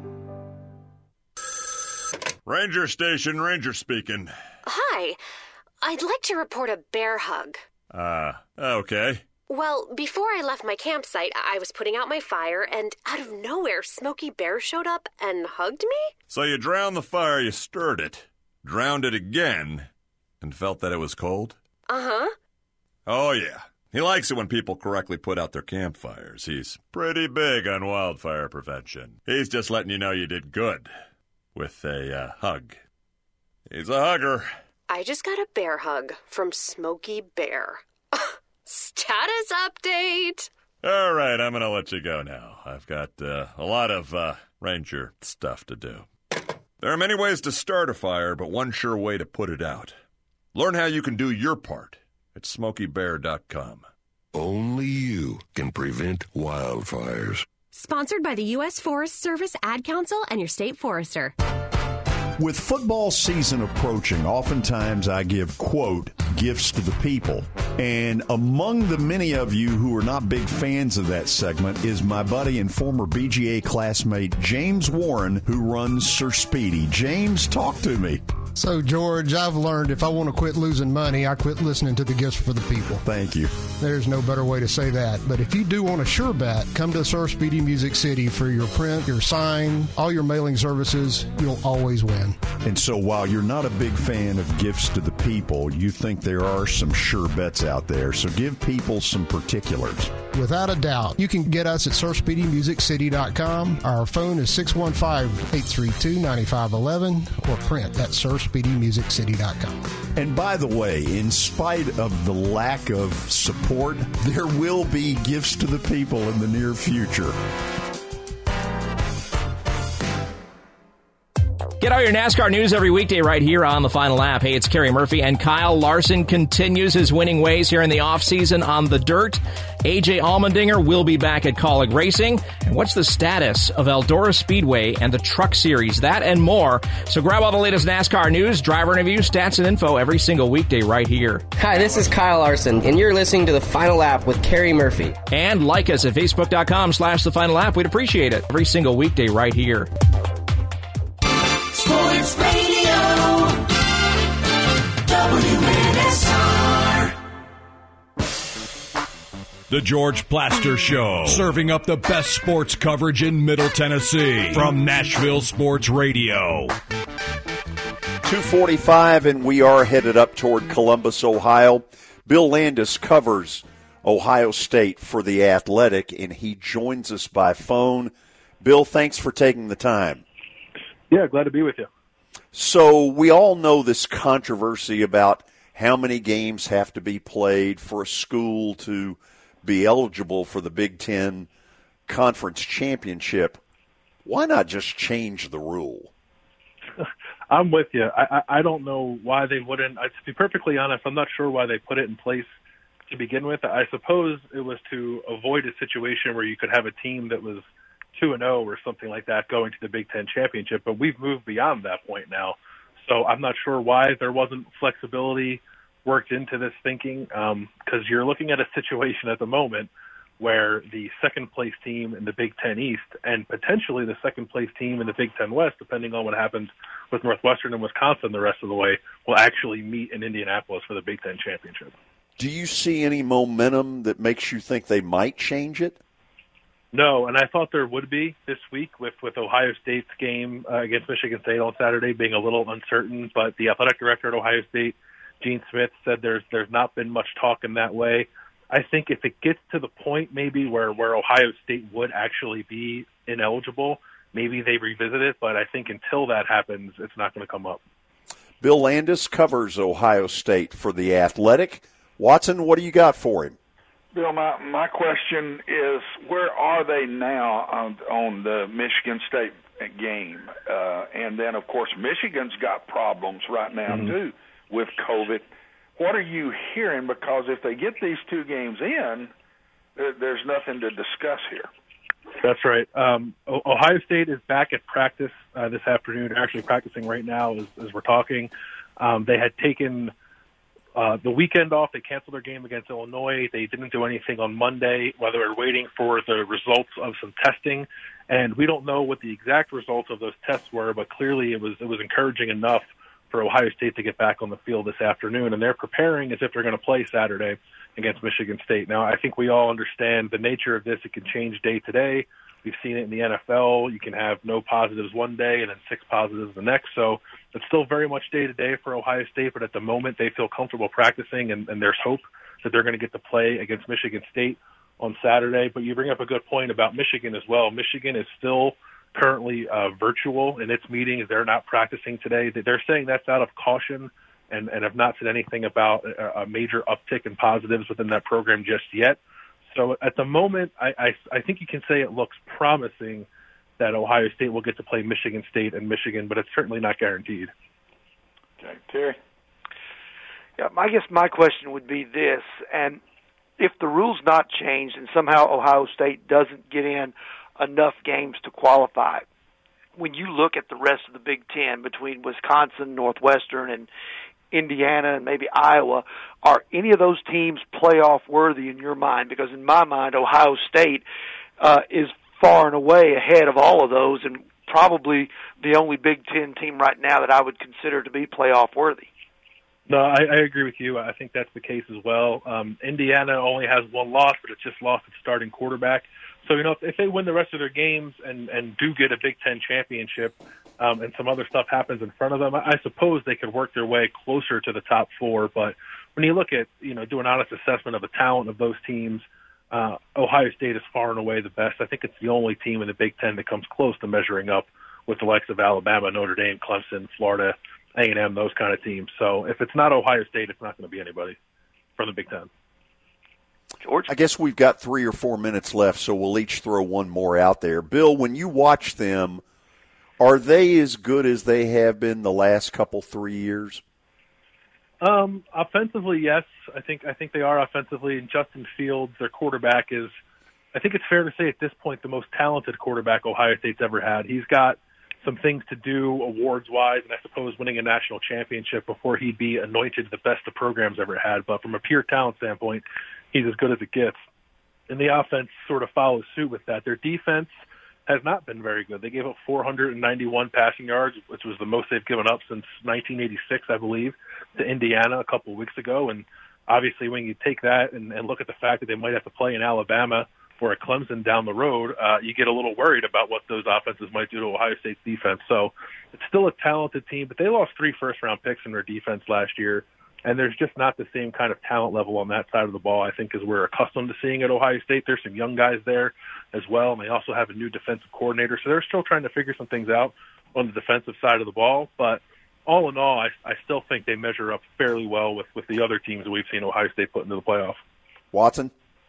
Ranger Station, Ranger speaking. Hi. I'd like to report a bear hug. Okay. Well, before I left my campsite, I was putting out my fire, and out of nowhere, Smokey Bear showed up and hugged me? So you drowned the fire, you stirred it, drowned it again, And felt that it was cold? Uh-huh. Oh, yeah. He likes it when people correctly put out their campfires. He's pretty big on wildfire prevention. He's just letting you know you did good with a hug. He's a hugger. I just got a bear hug from Smokey Bear. Status update. All right, I'm going to let you go now. I've got a lot of ranger stuff to do. There are many ways to start a fire, but one sure way to put it out. Learn how you can do your part at SmokeyBear.com. Only you can prevent wildfires. Sponsored by the U.S. Forest Service, Ad Council, and your state forester. With football season approaching, oftentimes I give, quote, gifts to the people. And among the many of you who are not big fans of that segment is my buddy and former BGA classmate, James Warren, who runs Sir Speedy. James, talk to me. So, George, I've learned if I want to quit losing money, I quit listening to the gifts for the people. Thank you. There's no better way to say that. But if you do want a sure bet, come to Sir Speedy Music City for your print, your sign, all your mailing services. You'll always win. And so while you're not a big fan of gifts to the people, you think there are some sure bets out there. So give people some particulars. Without a doubt. You can get us at SirSpeedyMusicCity.com. Our phone is 615-832-9511 or print at SirSpeedyMusicCity.com. And by the way, in spite of the lack of support, there will be gifts to the people in the near future. Get all your NASCAR news every weekday right here on the Final Lap. Hey, it's Kerry Murphy, and Kyle Larson continues his winning ways here in the offseason on the dirt. AJ Allmendinger will be back at Kaulig Racing. And what's the status of Eldora Speedway and the Truck Series? That and more. So grab all the latest NASCAR news, driver interviews, stats, and info every single weekday right here. Hi, this is Kyle Larson, and you're listening to The Final Lap with Kerry Murphy. And like us at Facebook.com/The Final Lap. We'd appreciate it. Every single weekday right here. Sports Radio WNSR. The George Plaster Show, serving up the best sports coverage in Middle Tennessee from Nashville Sports Radio. 2:45, and we are headed up toward Columbus, Ohio. Bill Landis covers Ohio State for The Athletic, and he joins us by phone. Bill, thanks for taking the time. Yeah, glad to be with you. So we all know this controversy about how many games have to be played for a school to be eligible for the Big Ten Conference Championship. Why not just change the rule? I'm with you. I don't know why they wouldn't. To be perfectly honest, I'm not sure why they put it in place to begin with. I suppose it was to avoid a situation where you could have a team that was 2-0 or something like that going to the Big Ten Championship, but we've moved beyond that point now. So I'm not sure why there wasn't flexibility worked into this thinking, because you're looking at a situation at the moment where the second-place team in the Big Ten East and potentially the second-place team in the Big Ten West, depending on what happens with Northwestern and Wisconsin the rest of the way, will actually meet in Indianapolis for the Big Ten Championship. Do you see any momentum that makes you think they might change it? No, and I thought there would be this week with Ohio State's game against Michigan State on Saturday being a little uncertain, but the athletic director at Ohio State, Gene Smith, said there's not been much talk in that way. I think if it gets to the point maybe where Ohio State would actually be ineligible, maybe they revisit it, but I think until that happens, it's not going to come up. Bill Landis covers Ohio State for The Athletic. Watson, what do you got for him? Bill, my question is, where are they now on the Michigan State game? And then, of course, Michigan's got problems right now, too, with COVID. What are you hearing? Because if they get these two games in, there's nothing to discuss here. That's right. Ohio State is back at practice this afternoon. They're actually practicing right now as we're talking. They had taken the weekend off. They canceled their game against Illinois. They didn't do anything on Monday while they were waiting for the results of some testing. And we don't know what the exact results of those tests were, but clearly it was encouraging enough for Ohio State to get back on the field this afternoon. And they're preparing as if they're going to play Saturday against Michigan State. Now, I think we all understand the nature of this. It can change day to day. We've seen it in the NFL. You can have no positives one day and then 6 positives the next. So it's still very much day-to-day for Ohio State, but at the moment they feel comfortable practicing, and there's hope that they're going to get to play against Michigan State on Saturday. But you bring up a good point about Michigan as well. Michigan is still currently virtual in its meetings. They're not practicing today. They're saying that's out of caution and have not said anything about a major uptick in positives within that program just yet. So at the moment, I think you can say it looks promising that Ohio State will get to play Michigan State and Michigan, but it's certainly not guaranteed. Okay, Terry? Yeah, I guess my question would be this, and if the rule's not changed and somehow Ohio State doesn't get in enough games to qualify, when you look at the rest of the Big Ten between Wisconsin, Northwestern, and Indiana, and maybe Iowa, are any of those teams playoff worthy in your mind? Because in my mind, Ohio State is far and away ahead of all of those, and probably the only Big Ten team right now that I would consider to be playoff worthy. No, I agree with you. I think that's the case as well. Indiana only has one loss, but it's just lost its starting quarterback. So, if they win the rest of their games and do get a Big Ten championship, and some other stuff happens in front of them, I suppose they could work their way closer to the top 4. But when you look at, do an honest assessment of the talent of those teams, Ohio State is far and away the best. I think it's the only team in the Big Ten that comes close to measuring up with the likes of Alabama, Notre Dame, Clemson, Florida, A&M, those kind of teams. So if it's not Ohio State, it's not going to be anybody from the Big Ten. George? I guess we've got 3 or 4 minutes left, so we'll each throw one more out there. Bill, when you watch them, are they as good as they have been the last 3 years? Offensively, yes. I think they are offensively. And Justin Fields, their quarterback, is, I think it's fair to say at this point, the most talented quarterback Ohio State's ever had. He's got some things to do awards-wise, and I suppose winning a national championship before he'd be anointed the best the program's ever had. But from a pure talent standpoint, he's as good as it gets. And the offense sort of follows suit with that. Their defense has not been very good. They gave up 491 passing yards, which was the most they've given up since 1986, I believe, to Indiana a couple of weeks ago. And obviously when you take that and look at the fact that they might have to play in Alabama or at Clemson down the road, you get a little worried about what those offenses might do to Ohio State's defense. So it's still a talented team, but they lost 3 first-round picks in their defense last year. And there's just not the same kind of talent level on that side of the ball, I think, as we're accustomed to seeing at Ohio State. There's some young guys there as well, and they also have a new defensive coordinator. So they're still trying to figure some things out on the defensive side of the ball. But all in all, I still think they measure up fairly well with the other teams that we've seen Ohio State put into the playoff. Watson?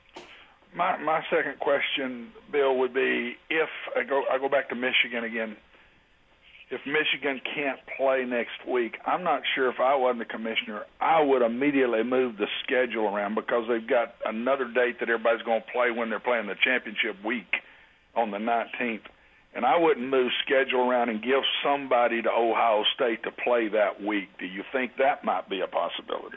My second question, Bill, would be if I go back to Michigan again. If Michigan can't play next week, I'm not sure if I wasn't the commissioner, I would immediately move the schedule around because they've got another date that everybody's going to play when they're playing the championship week on the 19th. And I wouldn't move schedule around and give somebody to Ohio State to play that week. Do you think that might be a possibility?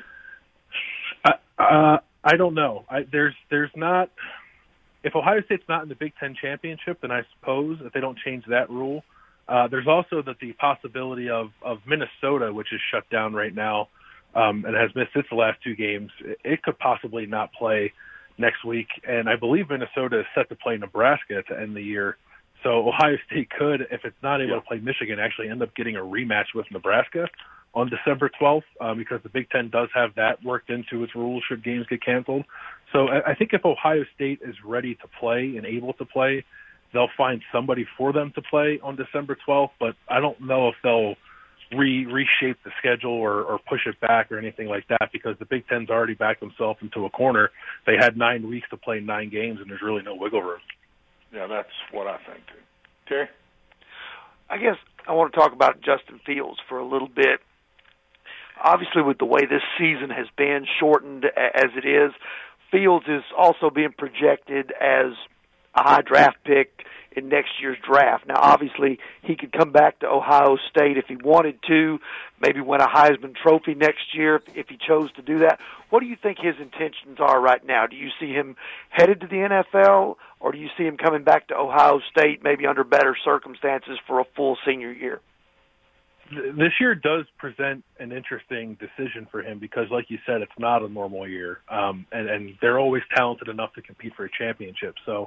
I don't know. There's not. If Ohio State's not in the Big Ten championship, then I suppose if they don't change that rule. There's also the possibility of Minnesota, which is shut down right now and has missed its last 2 games. It could possibly not play next week. And I believe Minnesota is set to play Nebraska to end the year. So Ohio State could, if it's not able to play Michigan, actually end up getting a rematch with Nebraska on December 12th because the Big Ten does have that worked into its rules should games get canceled. So I think if Ohio State is ready to play and able to play, they'll find somebody for them to play on December 12th, but I don't know if they'll reshape the schedule or push it back or anything like that because the Big Ten's already backed themselves into a corner. They had 9 weeks to play 9 games, and there's really no wiggle room. Yeah, that's what I think, too. Terry? I guess I want to talk about Justin Fields for a little bit. Obviously, with the way this season has been shortened as it is, Fields is also being projected as a high draft pick in next year's draft. Now, obviously, he could come back to Ohio State if he wanted to, maybe win a Heisman Trophy next year if he chose to do that. What do you think his intentions are right now? Do you see him headed to the NFL, or do you see him coming back to Ohio State maybe under better circumstances for a full senior year? This year does present an interesting decision for him because, like you said, it's not a normal year, and they're always talented enough to compete for a championship. So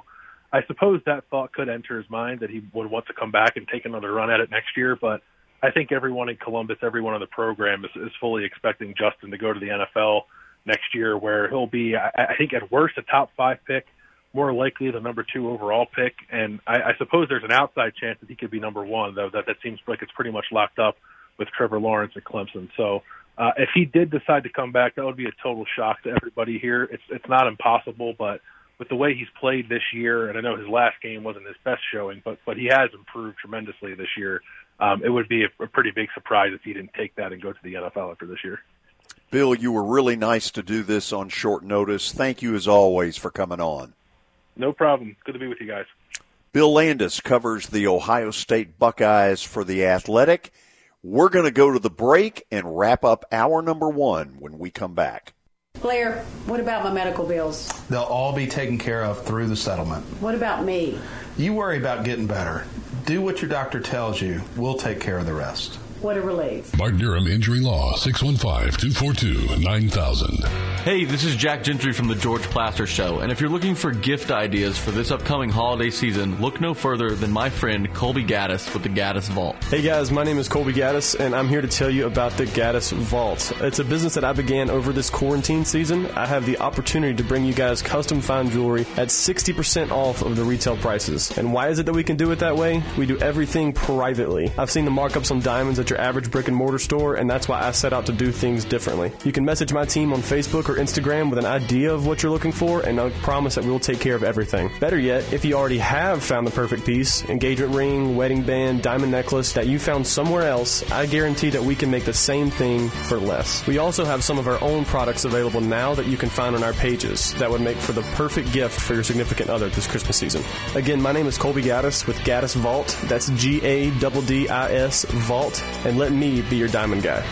I suppose that thought could enter his mind that he would want to come back and take another run at it next year, but I think everyone in Columbus, everyone on the program is fully expecting Justin to go to the NFL next year, where he'll be, I think at worst, a top 5 pick, more likely the number 2 overall pick. And I suppose there's an outside chance that he could be number 1, though that seems like it's pretty much locked up with Trevor Lawrence at Clemson. So if he did decide to come back, that would be a total shock to everybody here. It's not impossible, but with the way he's played this year, and I know his last game wasn't his best showing, but he has improved tremendously this year. It would be a pretty big surprise if he didn't take that and go to the NFL after this year. Bill, you were really nice to do this on short notice. Thank you, as always, for coming on. No problem. Good to be with you guys. Bill Landis covers the Ohio State Buckeyes for The Athletic. We're going to go to the break and wrap up hour number 1 when we come back. Blair, what about my medical bills? They'll all be taken care of through the settlement. What about me? You worry about getting better. Do what your doctor tells you. We'll take care of the rest. What a relief. Mark Durham Injury Law, 615-242-9000. Hey, this is Jack Gentry from The George Plaster Show, and if you're looking for gift ideas for this upcoming holiday season, look no further than my friend Colby Gaddis with the Gaddis Vault. Hey guys, my name is Colby Gaddis, and I'm here to tell you about the Gaddis Vault. It's a business that I began over this quarantine season. I have the opportunity to bring you guys custom fine jewelry at 60% off of the retail prices. And why is it that we can do it that way? We do everything privately. I've seen the markups on diamonds at your average brick and mortar store, and that's why I set out to do things differently. You can message my team on Facebook or Instagram with an idea of what you're looking for, and I promise that we'll take care of everything. Better yet, if you already have found the perfect piece, engagement ring, wedding band, diamond necklace that you found somewhere else, I guarantee that we can make the same thing for less. We also have some of our own products available now that you can find on our pages that would make for the perfect gift for your significant other this Christmas season. Again, my name is Colby Gaddis with Gaddis Vault. That's Gaddis Vault. And let me be your diamond guy.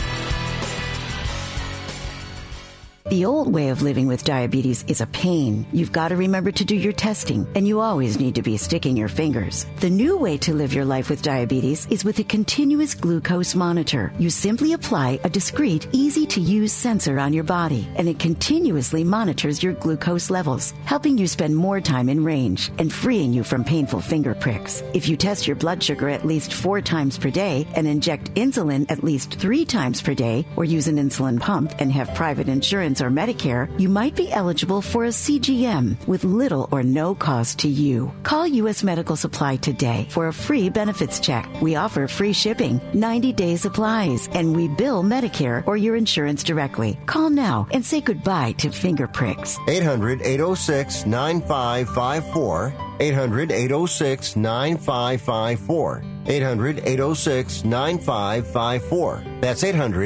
The old way of living with diabetes is a pain. You've got to remember to do your testing, and you always need to be sticking your fingers. The new way to live your life with diabetes is with a continuous glucose monitor. You simply apply a discreet, easy-to-use sensor on your body, and it continuously monitors your glucose levels, helping you spend more time in range and freeing you from painful finger pricks. If you test your blood sugar at least 4 times per day and inject insulin at least 3 times per day, or use an insulin pump and have private insurance or Medicare, you might be eligible for a CGM with little or no cost to you. Call U.S. Medical Supply today for a free benefits check. We offer free shipping, 90-day supplies, and we bill Medicare or your insurance directly. Call now and say goodbye to finger pricks. 800-806-9554. 800-806-9554. 800-806-9554. That's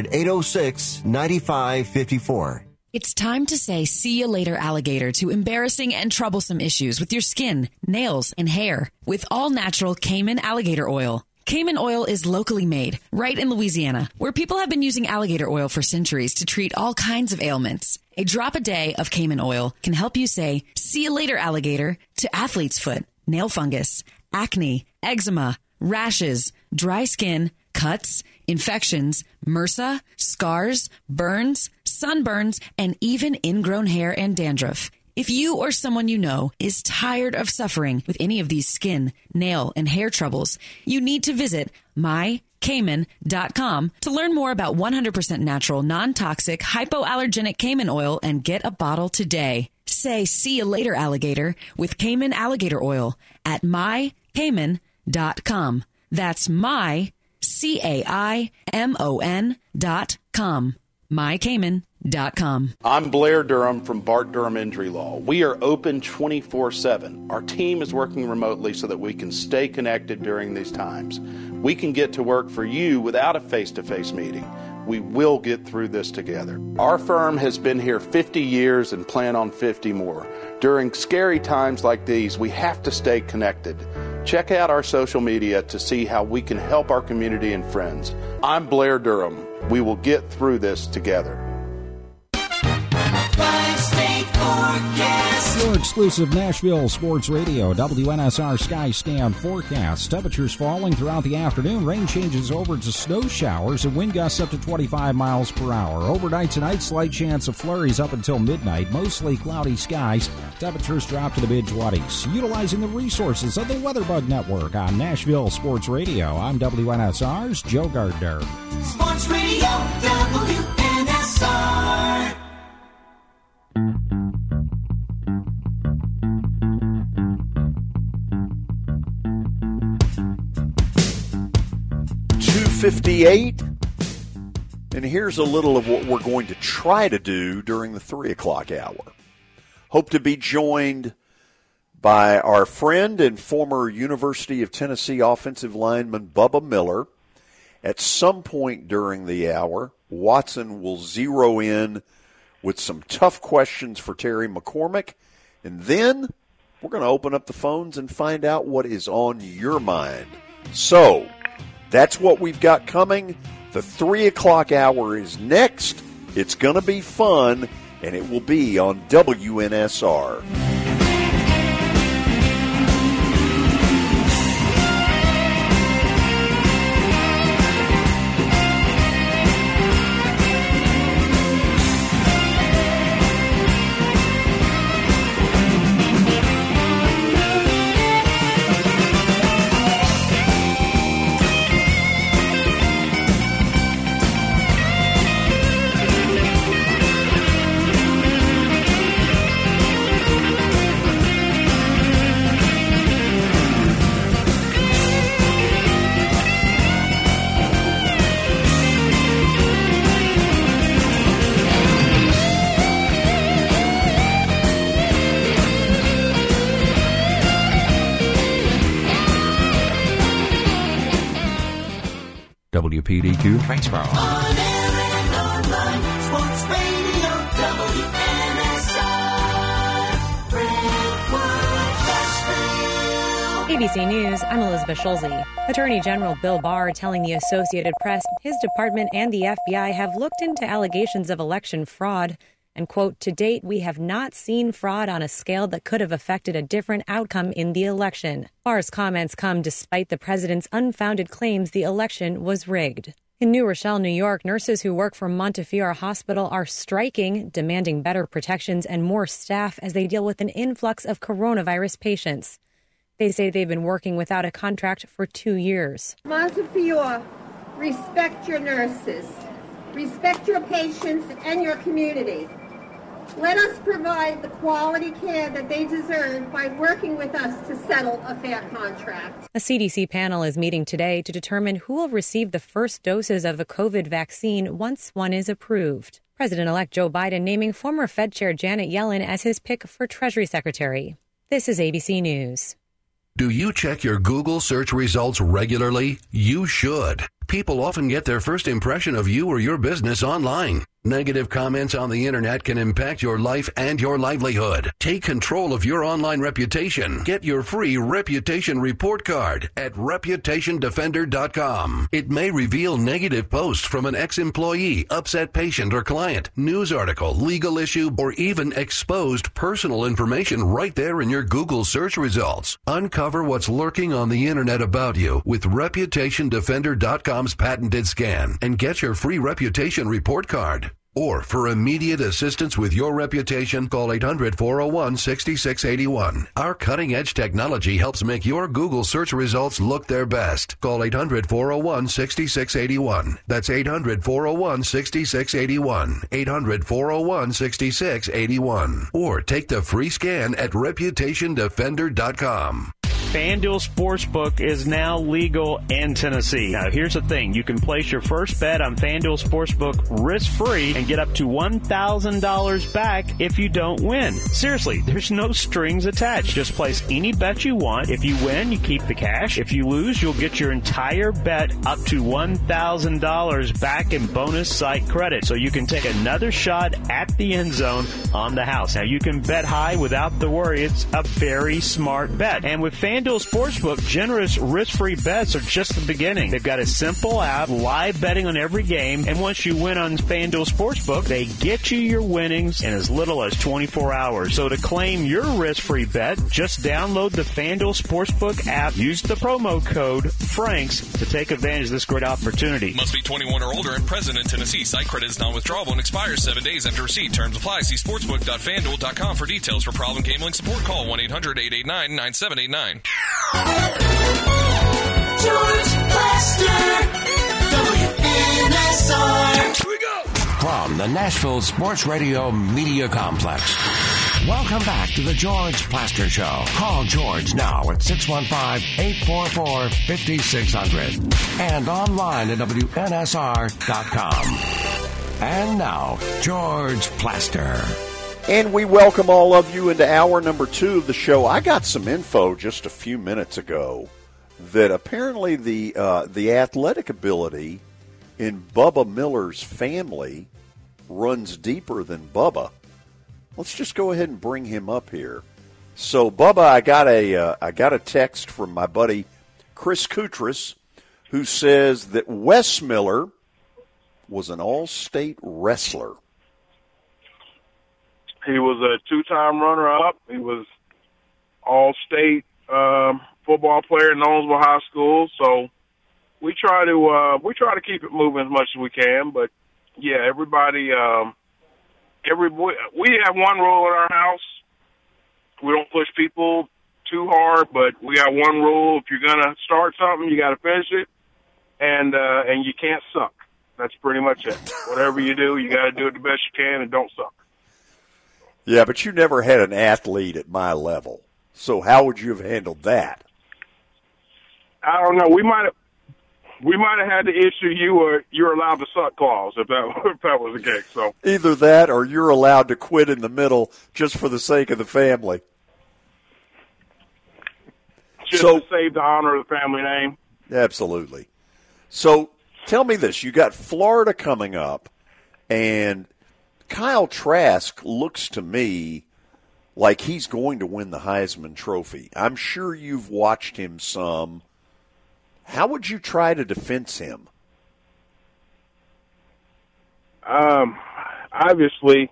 800-806-9554. It's time to say see you later, alligator, to embarrassing and troublesome issues with your skin, nails, and hair with all-natural Cayman alligator oil. Cayman oil is locally made, right in Louisiana, where people have been using alligator oil for centuries to treat all kinds of ailments. A drop a day of Cayman oil can help you say, see you later, alligator, to athlete's foot, nail fungus, acne, eczema, rashes, dry skin, cuts, infections, MRSA, scars, burns, sunburns, and even ingrown hair and dandruff. If you or someone you know is tired of suffering with any of these skin, nail, and hair troubles, you need to visit mycayman.com to learn more about 100% natural, non-toxic, hypoallergenic Cayman oil and get a bottle today. Say see you later, alligator, with Cayman alligator oil at mycayman.com. That's mycayman.com. mycayman.com. I'm Blair Durham from Bart Durham Injury Law. We are open 24/7. Our team is working remotely so that we can stay connected during these times. We can get to work for you without a face-to-face meeting. We will get through this together. Our firm has been here 50 years and plan on 50 more. During scary times like these, we have to stay connected. Check out our social media to see how we can help our community and friends. I'm Blair Durham. We will get through this together. Five-state forecast. Your exclusive Nashville Sports Radio WNSR Skyscan forecast. Temperatures falling throughout the afternoon. Rain changes over to snow showers and wind gusts up to 25 miles per hour. Overnight tonight, slight chance of flurries up until midnight. Mostly cloudy skies. Temperatures drop to the mid-20s. Utilizing the resources of the WeatherBug Network on Nashville Sports Radio. I'm WNSR's Joe Gardner. Sports Radio WNSR. .58, and here's a little of what we're going to try to do during the 3 o'clock hour. Hope to be joined by our friend and former University of Tennessee offensive lineman Bubba Miller. At some point during the hour, Watson will zero in with some tough questions for Terry McCormick, and then we're going to open up the phones and find out what is on your mind. So, that's what we've got coming. The 3 o'clock hour is next. It's going to be fun, and it will be on WNSR. WPDQ Transfer. On air and online, Sports Radio WNSR. Brentwood, ABC News, I'm Elizabeth Schulze. Attorney General Bill Barr telling the Associated Press his department and the FBI have looked into allegations of election fraud. And, quote, to date, we have not seen fraud on a scale that could have affected a different outcome in the election. Barr's comments come despite the president's unfounded claims the election was rigged. In New Rochelle, New York, nurses who work for Montefiore Hospital are striking, demanding better protections and more staff as they deal with an influx of coronavirus patients. They say they've been working without a contract for 2 years. Montefiore, respect your nurses. Respect your patients and your community. Let us provide the quality care that they deserve by working with us to settle a fair contract. A CDC panel is meeting today to determine who will receive the first doses of the COVID vaccine once one is approved. President-elect Joe Biden naming former Fed Chair Janet Yellen as his pick for Treasury Secretary. This is ABC News. Do you check your Google search results regularly? You should. People often get their first impression of you or your business online. Negative comments on the internet can impact your life and your livelihood. Take control of your online reputation. Get your free reputation report card at reputationdefender.com. It may reveal negative posts from an ex-employee, upset patient or client, news article, legal issue, or even exposed personal information right there in your Google search results. Uncover what's lurking on the internet about you with reputationdefender.com's patented scan and get your free reputation report card. Or for immediate assistance with your reputation, call 800-401-6681. Our cutting-edge technology helps make your Google search results look their best. Call 800-401-6681. That's 800-401-6681. 800-401-6681. Or take the free scan at reputationdefender.com. FanDuel Sportsbook is now legal in Tennessee. Now, here's the thing. You can place your first bet on FanDuel Sportsbook risk-free and get up to $1,000 back if you don't win. Seriously, there's no strings attached. Just place any bet you want. If you win, you keep the cash. If you lose, you'll get your entire bet up to $1,000 back in bonus site credit. So you can take another shot at the end zone on the house. Now, you can bet high without the worry. It's a very smart bet. And with FanDuel FanDuel Sportsbook, generous risk-free bets are just the beginning. They've got a simple app, live betting on every game, and once you win on FanDuel Sportsbook, they get you your winnings in as little as 24 hours. So to claim your risk-free bet, just download the FanDuel Sportsbook app, use the promo code FRANKS to take advantage of this great opportunity. Must be 21 or older and present in Tennessee. Site credit is non-withdrawable and expires 7 days after receipt. Terms apply. See sportsbook.fanduel.com for details. For problem gambling support, call 1-800-889-9789. George Plaster, WNSR. Here we go. From the Nashville Sports Radio Media Complex. Welcome back to the George Plaster Show. Call George now at 615-844-5600 and online at WNSR.com. And now, George Plaster. And we welcome all of you into hour number 2 of the show. I got some info just a few minutes ago that apparently the athletic ability in Bubba Miller's family runs deeper than Bubba. Let's just go ahead and bring him up here. So, Bubba, I got a text from my buddy Chris Koutras, who says that Wes Miller was an all-state wrestler. He was a 2-time runner-up. He was all-state football player in Owensville High School. So we try to keep it moving as much as we can. But yeah, everybody. We have one rule in our house. We don't push people too hard, but we got one rule: if you're gonna start something, you got to finish it, and you can't suck. That's pretty much it. Whatever you do, you got to do it the best you can, and don't suck. Yeah, but you never had an athlete at my level. So how would you have handled that? I don't know. We might have had to issue you you're allowed to suck clause if that was the case. So either that or you're allowed to quit in the middle just for the sake of the family. Just to save the honor of the family name. Absolutely. So tell me this. You got Florida coming up, and Kyle Trask looks to me like he's going to win the Heisman Trophy. I'm sure you've watched him some. How would you try to defense him? Obviously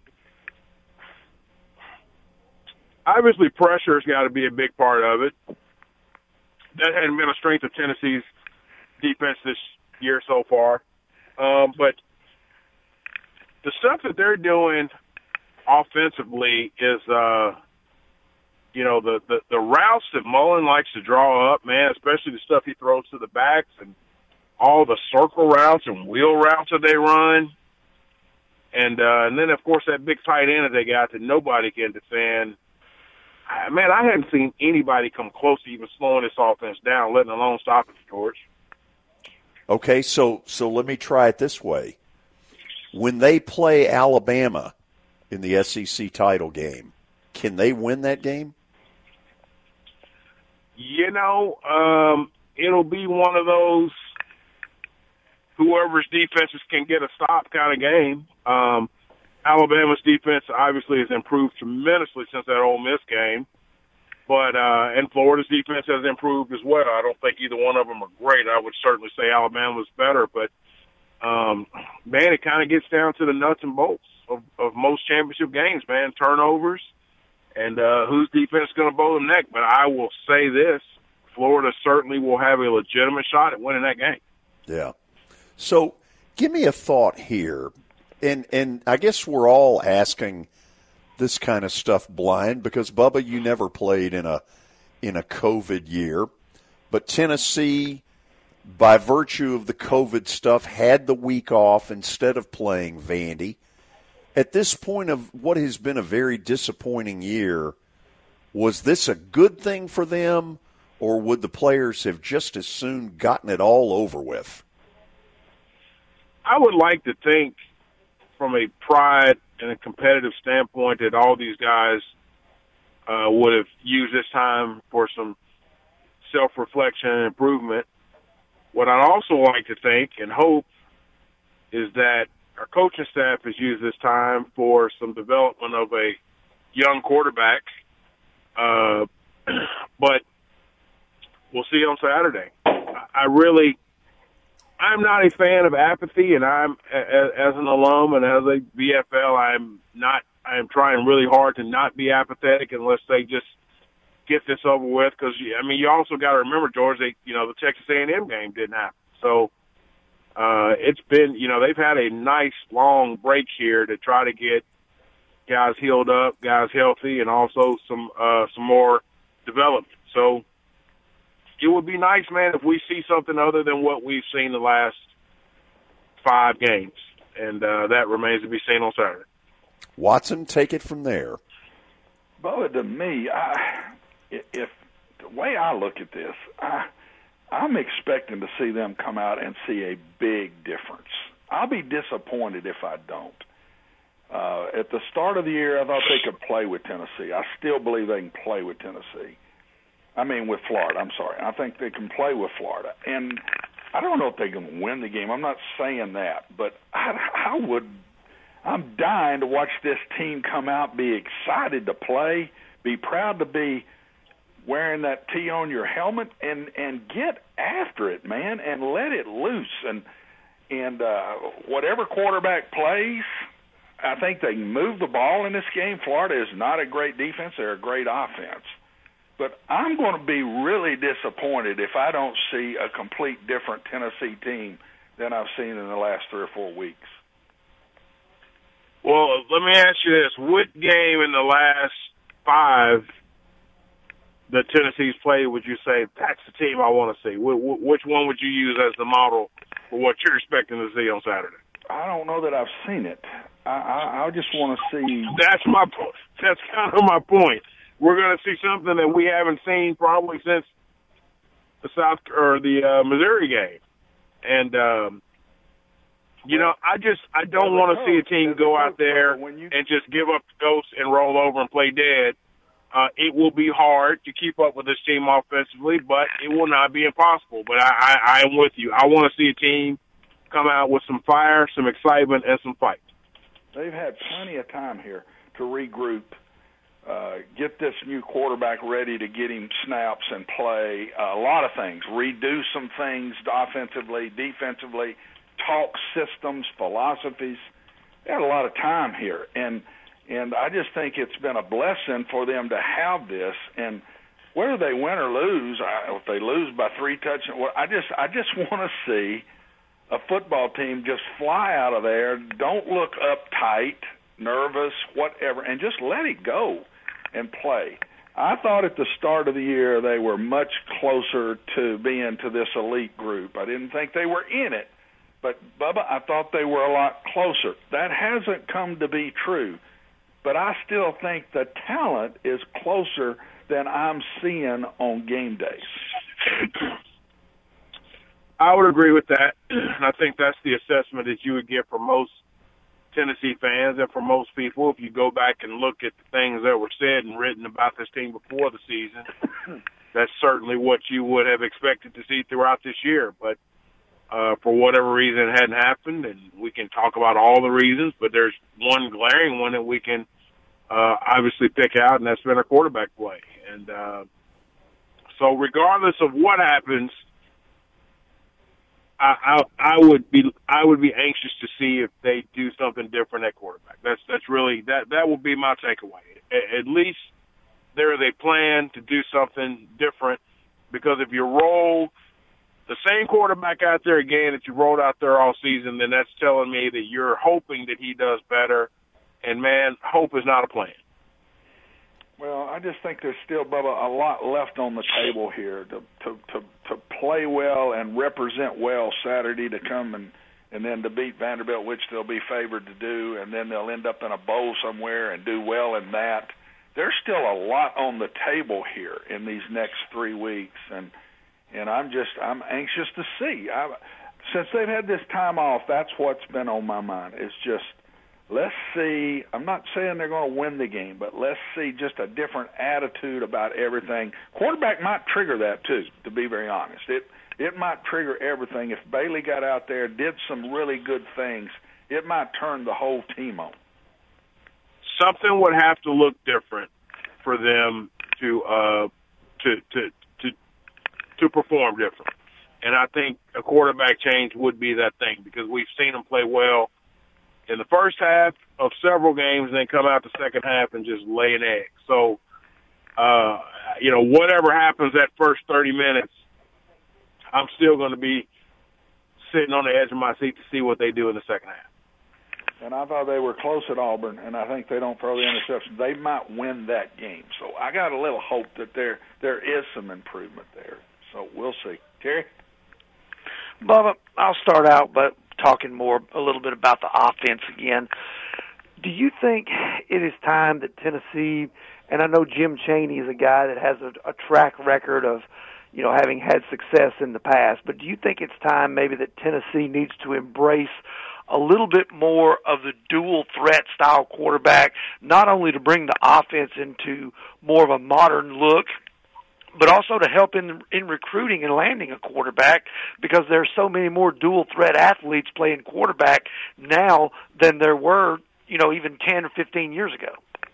pressure's got to be a big part of it. That hadn't been a strength of Tennessee's defense this year so far. But the stuff that they're doing offensively is, the routes that Mullen likes to draw up, man, especially the stuff he throws to the backs and all the circle routes and wheel routes that they run. And then, of course, that big tight end that they got that nobody can defend. Man, I hadn't seen anybody come close to even slowing this offense down, letting alone stopping it, George. Okay, so let me try it this way. When they play Alabama in the SEC title game, can they win that game? It'll be one of those whoever's defenses can get a stop kind of game. Alabama's defense obviously has improved tremendously since that Ole Miss game, but and Florida's defense has improved as well. I don't think either one of them are great. I would certainly say Alabama's better, but man, it kind of gets down to the nuts and bolts of most championship games, man. Turnovers and whose defense is going to bowl the neck. But I will say this, Florida certainly will have a legitimate shot at winning that game. Yeah. So give me a thought here. And I guess we're all asking this kind of stuff blind because, Bubba, you never played in a COVID year. But Tennessee, by virtue of the COVID stuff, had the week off instead of playing Vandy. At this point of what has been a very disappointing year, was this a good thing for them, or would the players have just as soon gotten it all over with? I would like to think, from a pride and a competitive standpoint, that all these guys would have used this time for some self-reflection and improvement. What I'd also like to think and hope is that our coaching staff has used this time for some development of a young quarterback. But we'll see on Saturday. I'm not a fan of apathy, and I'm as an alum and as a VFL, I am trying really hard to not be apathetic unless they just get this over with. Because you also got to remember, George, the Texas A&M game didn't happen, so it's been they've had a nice long break here to try to get guys healed up, guys healthy, and also some more development. So it would be nice, man, if we see something other than what we've seen the last 5 games, and that remains to be seen on Saturday. Watson, take it from there. Bubba, to me, if the way I look at this, I'm expecting to see them come out and see a big difference. I'll be disappointed if I don't. At the start of the year, I thought they could play with Tennessee. I still believe they can play with Tennessee. With Florida, I'm sorry. I think they can play with Florida. And I don't know if they can win the game. I'm not saying that. But I'm dying to watch this team come out, be excited to play, be proud to be wearing that T on your helmet, and get after it, man, and let it loose. And whatever quarterback plays, I think they can move the ball in this game. Florida is not a great defense. They're a great offense. But I'm going to be really disappointed if I don't see a complete different Tennessee team than I've seen in the last 3 or 4 weeks. Well, let me ask you this. What game in the last 5 that Tennessee's played would you say, that's the team I want to see? Which one would you use as the model for what you're expecting to see on Saturday? I don't know that I've seen it. I just want to see. That's my point. That's kind of my point. We're going to see something that we haven't seen probably since the Missouri game, and I don't want to see a team go out there and just give up the ghost and roll over and play dead. It will be hard to keep up with this team offensively, but it will not be impossible. But I am with you. I want to see a team come out with some fire, some excitement, and some fight. They've had plenty of time here to regroup. Get this new quarterback ready to get him snaps and play a lot of things, redo some things offensively, defensively, talk systems, philosophies. They had a lot of time here, and I just think it's been a blessing for them to have this. And whether they win or lose, if they lose by 3 touchdowns, I just want to see a football team just fly out of there, don't look uptight, nervous, whatever, and just let it go and play. I thought at the start of the year they were much closer to being to this elite group. I didn't think they were in it, but, Bubba, I thought they were a lot closer. That hasn't come to be true, but I still think the talent is closer than I'm seeing on game days. I would agree with that. I think that's the assessment that you would get from most Tennessee fans and for most people. If you go back and look at the things that were said and written about this team before the season, that's certainly what you would have expected to see throughout this year. But for whatever reason, it hadn't happened, and we can talk about all the reasons, but there's one glaring one that we can obviously pick out, and that's been our quarterback play. And so regardless of what happens, I would be anxious to see if they do something different at quarterback. That's really that will be my takeaway. At least there is a plan to do something different, because if you roll the same quarterback out there again that you rolled out there all season, then that's telling me that you're hoping that he does better. And man, hope is not a plan. Well, I just think there's still, Bubba, a lot left on the table here to play well and represent well Saturday, to come and then to beat Vanderbilt, which they'll be favored to do, and then they'll end up in a bowl somewhere and do well in that. There's still a lot on the table here in these next 3 weeks, and I'm anxious to see. Since they've had this time off, that's what's been on my mind. It's just, let's see. I'm not saying they're going to win the game, but let's see just a different attitude about everything. Quarterback might trigger that too, to be very honest. It might trigger everything. If Bailey got out there, did some really good things, it might turn the whole team on. Something would have to look different for them to to perform different. And I think a quarterback change would be that thing, because we've seen them play well in the first half of several games and then come out the second half and just lay an egg. So, whatever happens that first 30 minutes, I'm still going to be sitting on the edge of my seat to see what they do in the second half. And I thought they were close at Auburn, and I think they don't throw the interception. They might win that game. So I got a little hope that there is some improvement there. So we'll see. Terry? Bubba, I'll start out by talking a little bit about the offense again. Do you think it is time that Tennessee, and I know Jim Chaney is a guy that has a track record of, having had success in the past, but do you think it's time maybe that Tennessee needs to embrace a little bit more of the dual threat style quarterback, not only to bring the offense into more of a modern look, but also to help in recruiting and landing a quarterback, because there's so many more dual threat athletes playing quarterback now than there were, even 10 or 15 years ago?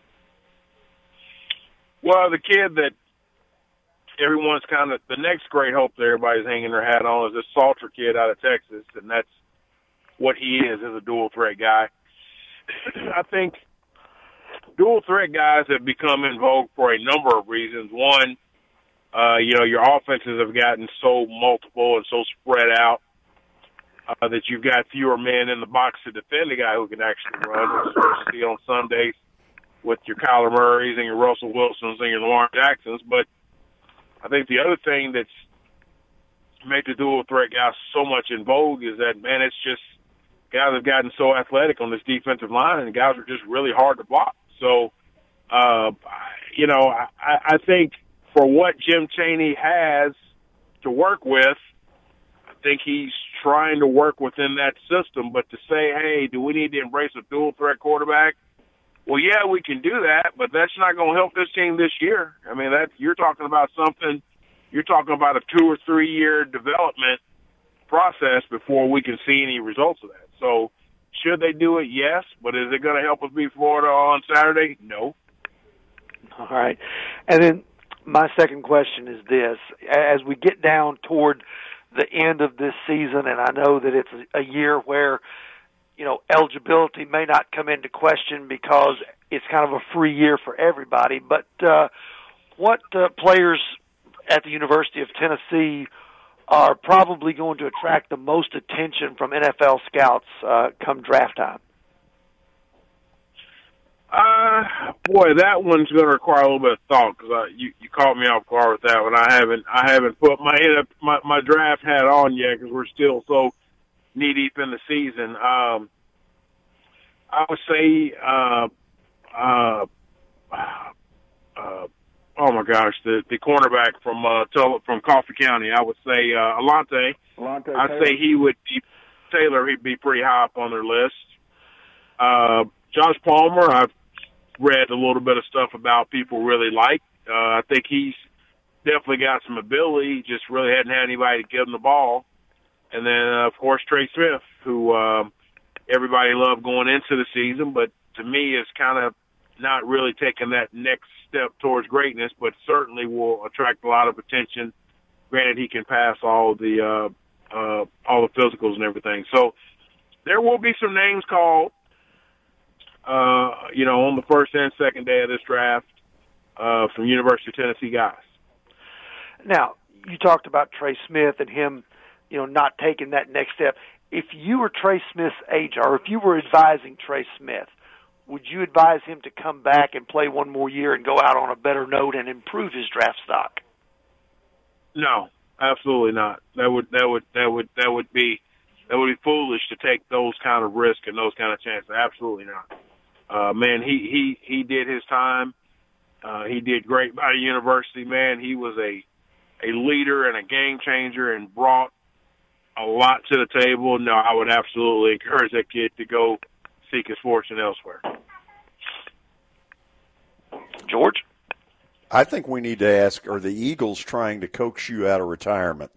Well, the kid that everyone's kind of, the next great hope that everybody's hanging their hat on is this Salter kid out of Texas, and that's what he is a dual threat guy. I think dual threat guys have become in vogue for a number of reasons. One, your offenses have gotten so multiple and so spread out that you've got fewer men in the box to defend a guy who can actually run, especially on Sundays with your Kyler Murrays and your Russell Wilsons and your Lamar Jacksons. But I think the other thing that's made the dual threat guys so much in vogue is that, man, it's just guys have gotten so athletic on this defensive line, and guys are just really hard to block. So, I think for what Jim Chaney has to work with, I think he's trying to work within that system. But to say, hey, do we need to embrace a dual threat quarterback? Well, yeah, we can do that, but that's not going to help this team this year. I mean, you're talking about something. You're talking about a 2 or 3 year development process before we can see any results of that. So, should they do it? Yes, but is it going to help us beat Florida on Saturday? No. All right, and then my second question is this: as we get down toward the end of this season, and I know that it's a year where eligibility may not come into question because it's kind of a free year for everybody, but what players at the University of Tennessee are probably going to attract the most attention from NFL scouts come draft time? Boy, that one's going to require a little bit of thought, because you caught me off guard with that one. I haven't put my draft hat on yet, because we're still so knee deep in the season. I would say, oh my gosh, the cornerback from Coffee County. I would say Alante. I'd say Taylor. He'd be pretty high up on their list. Josh Palmer, I've read a little bit of stuff about people really like. I think he's definitely got some ability, just really hadn't had anybody to give him the ball. And then, of course, Trey Smith, who everybody loved going into the season, but to me is kind of not really taking that next step towards greatness, but certainly will attract a lot of attention. Granted, he can pass all the physicals and everything. So there will be some names called, on the first and second day of this draft from University of Tennessee guys. Now, you talked about Trey Smith and him, not taking that next step. If you were Trey Smith's agent, or if you were advising Trey Smith, would you advise him to come back and play one more year and go out on a better note and improve his draft stock? No, absolutely not. That would be foolish to take those kind of risks and those kind of chances. Absolutely not. Man, he did his time. He did great by the university. Man, he was a leader and a game changer and brought a lot to the table. No, I would absolutely encourage that kid to go seek his fortune elsewhere. George? I think we need to ask, are the Eagles trying to coax you out of retirement?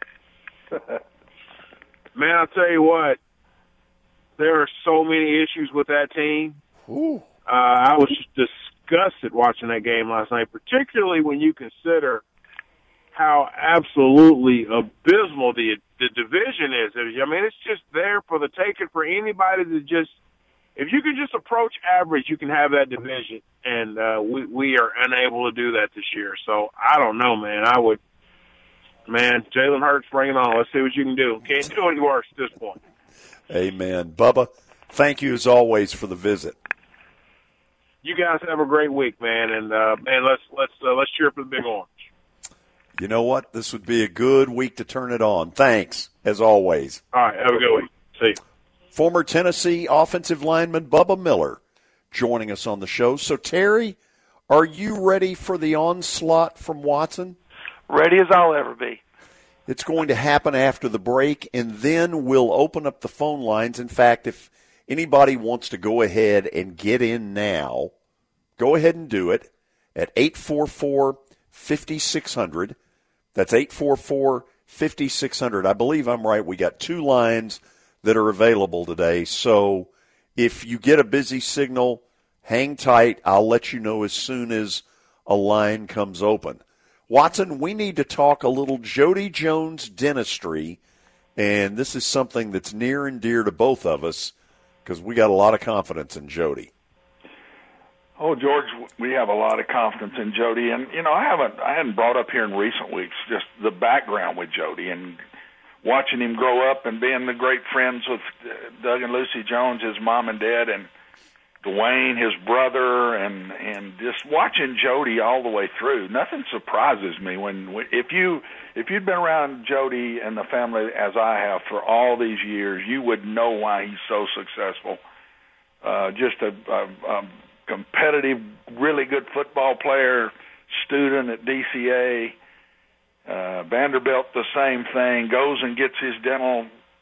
Man, I'll tell you what, there are so many issues with that team. I was disgusted watching that game last night, particularly when you consider how absolutely abysmal the division is. I mean, it's just there for the taking for anybody to just, if you can just approach average, you can have that division. And we are unable to do that this year. So I don't know, man. Jalen Hurts, bring it on. Let's see what you can do. Can't do any worse at this point. Amen. Bubba, thank you as always for the visit. You guys have a great week, man. And let's cheer for the Big Orange. You know what? This would be a good week to turn it on. Thanks, as always. All right, have a good week. See you. Former Tennessee offensive lineman Bubba Miller joining us on the show. So, Terry, are you ready for the onslaught from Watson? Ready as I'll ever be. It's going to happen after the break, and then we'll open up the phone lines. In fact, if anybody wants to go ahead and get in now, go ahead and do it at 844-5600. That's 844-5600. I believe I'm right. We got 2 lines that are available today. So if you get a busy signal, hang tight. I'll let you know as soon as a line comes open. Watson, we need to talk a little Jody Jones dentistry, and this is something that's near and dear to both of us because we got a lot of confidence in Jody. Oh, George, we have a lot of confidence in Jody, and I hadn't brought up here in recent weeks just the background with Jody and watching him grow up and being the great friends with Doug and Lucy Jones, his mom and dad, and Dwayne, his brother, and just watching Jody all the way through. Nothing surprises me if you'd been around Jody and the family as I have for all these years, you would know why he's so successful. Just a competitive, really good football player, student at DCA. Vanderbilt, the same thing, goes and gets his dental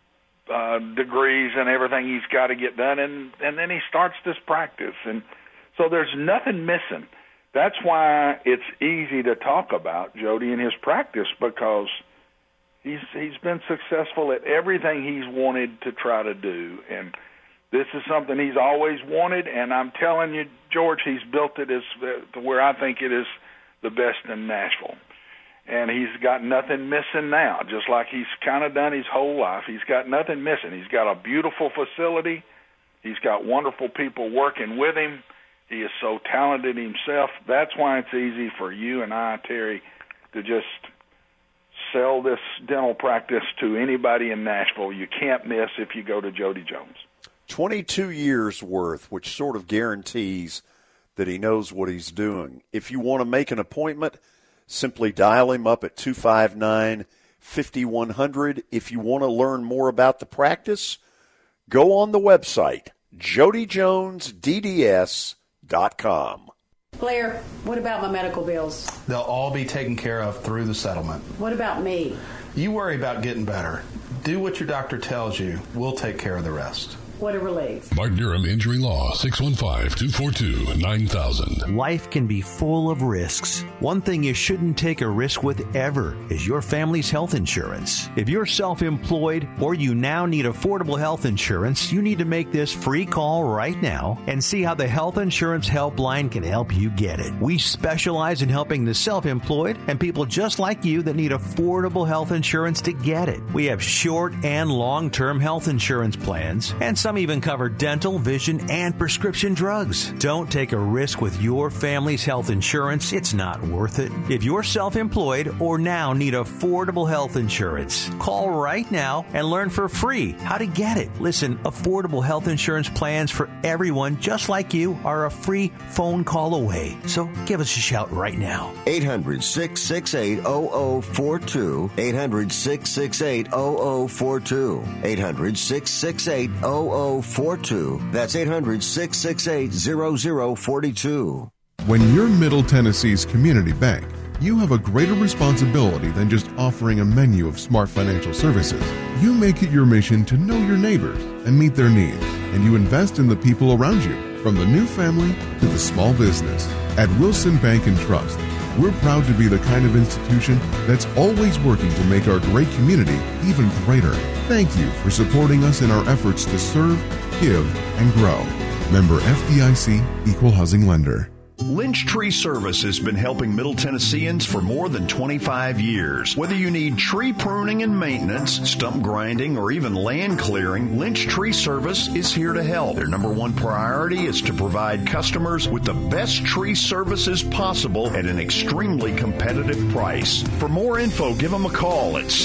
degrees and everything he's got to get done, and then he starts this practice. And so there's nothing missing. That's why it's easy to talk about Jody and his practice, because he's been successful at everything he's wanted to try to do. And this is something he's always wanted, and I'm telling you, George, he's built it to where I think it is the best in Nashville. And he's got nothing missing now, just like he's kind of done his whole life. He's got nothing missing. He's got a beautiful facility. He's got wonderful people working with him. He is so talented himself. That's why it's easy for you and I, Terry, to just sell this dental practice to anybody in Nashville. You can't miss if you go to Jody Jones. 22 years worth, which sort of guarantees that he knows what he's doing. If you want to make an appointment, simply dial him up at 259-5100. If you want to learn more about the practice, go on the website, jodyjonesdds.com. Blair, what about my medical bills? They'll all be taken care of through the settlement. What about me? You worry about getting better. Do what your doctor tells you. We'll take care of the rest. What a relief. Mark Durham Injury Law, 615-242-9000. Life can be full of risks. One thing you shouldn't take a risk with ever is your family's health insurance. If you're self-employed or you now need affordable health insurance, you need to make this free call right now and see how the Health Insurance Helpline can help you get it. We specialize in helping the self-employed and people just like you that need affordable health insurance to get it. We have short and long-term health insurance plans, and some even cover dental, vision, and prescription drugs. Don't take a risk with your family's health insurance. It's not worth it. If you're self-employed or now need affordable health insurance, call right now and learn for free how to get it. Listen, affordable health insurance plans for everyone just like you are a free phone call away. So give us a shout right now. 800-668-0042. 800-668-0042. 800-668-0042. That's 800-668-0042. When you're Middle Tennessee's community bank, you have a greater responsibility than just offering a menu of smart financial services. You make it your mission to know your neighbors and meet their needs, and you invest in the people around you, from the new family to the small business. At Wilson Bank and Trust, we're proud to be the kind of institution that's always working to make our great community even greater. Thank you for supporting us in our efforts to serve, give, and grow. Member FDIC, Equal Housing Lender. Lynch Tree Service has been helping Middle Tennesseans for more than 25 years. Whether you need tree pruning and maintenance, stump grinding, or even land clearing, Lynch Tree Service is here to help. Their number one priority is to provide customers with the best tree services possible at an extremely competitive price. For more info, give them a call at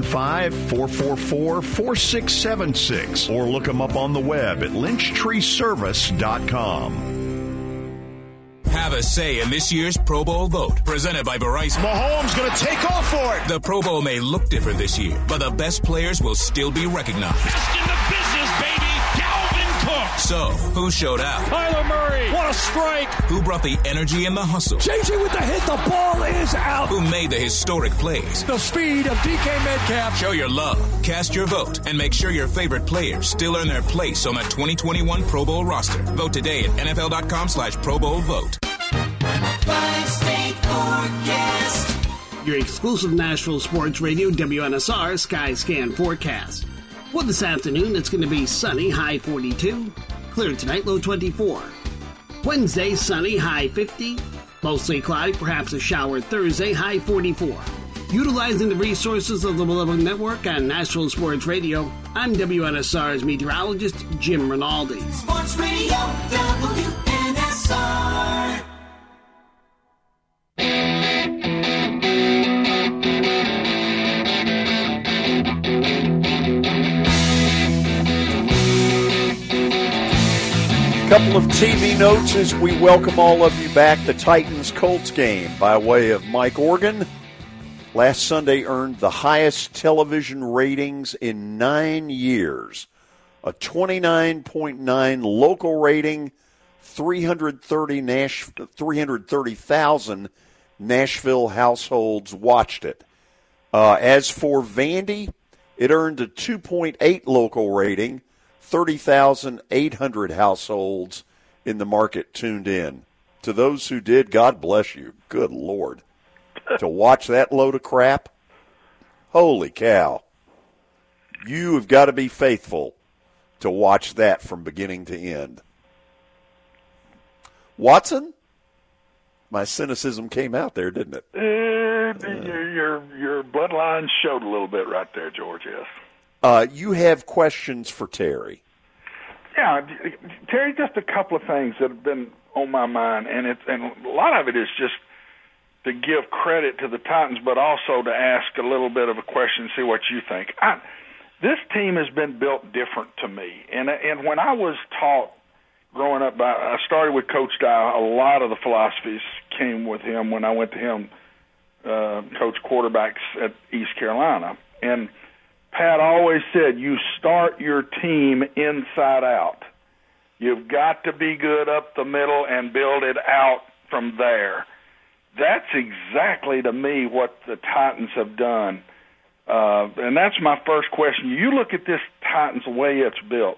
615-444-4676 or look them up on the web at lynchtreeservice.com. Have a say in this year's Pro Bowl vote. Presented by Verizon. Mahomes going to take off for it. The Pro Bowl may look different this year, but the best players will still be recognized. Best in the business, baby. Dalvin Cook. So, who showed out? Kyler Murray. What a strike. Who brought the energy and the hustle? JJ with the hit. The ball is out. Who made the historic plays? The speed of DK Metcalf. Show your love. Cast your vote and make sure your favorite players still earn their place on the 2021 Pro Bowl roster. Vote today at NFL.com/Pro Bowl vote. 5-state forecast. Your exclusive Nashville Sports Radio WNSR Skyscan forecast. For this afternoon, it's going to be sunny, high 42. Clear tonight, low 24. Wednesday, sunny, high 50. Mostly cloudy, perhaps a shower Thursday, high 44. Utilizing the resources of the Willowbrook Network on Nashville Sports Radio, I'm WNSR's meteorologist, Jim Rinaldi. Sports Radio WNSR. Couple of TV notes as we welcome all of you back. The Titans-Colts game by way of Mike Organ. Last Sunday earned the highest television ratings in 9 years. A 29.9 local rating, 330,000 Nashville households watched it. As for Vandy, it earned a 2.8 local rating, 30,800 households in the market tuned in. To those who did, God bless you. Good Lord. To watch that load of crap, holy cow. You have got to be faithful to watch that from beginning to end. Watson? My cynicism came out there, didn't it? Your bloodline showed a little bit right there, George, yes. You have questions for Terry. Yeah, Terry, just a couple of things that have been on my mind, and a lot of it is just to give credit to the Titans, but also to ask a little bit of a question, see what you think. This team has been built different to me, and when I was taught growing up, I started with Coach Dye. A lot of the philosophies came with him when I went to him, coach quarterbacks at East Carolina, and Pat always said, you start your team inside out. You've got to be good up the middle and build it out from there. That's exactly, to me, what the Titans have done. And that's my first question. You look at this Titans, the way it's built.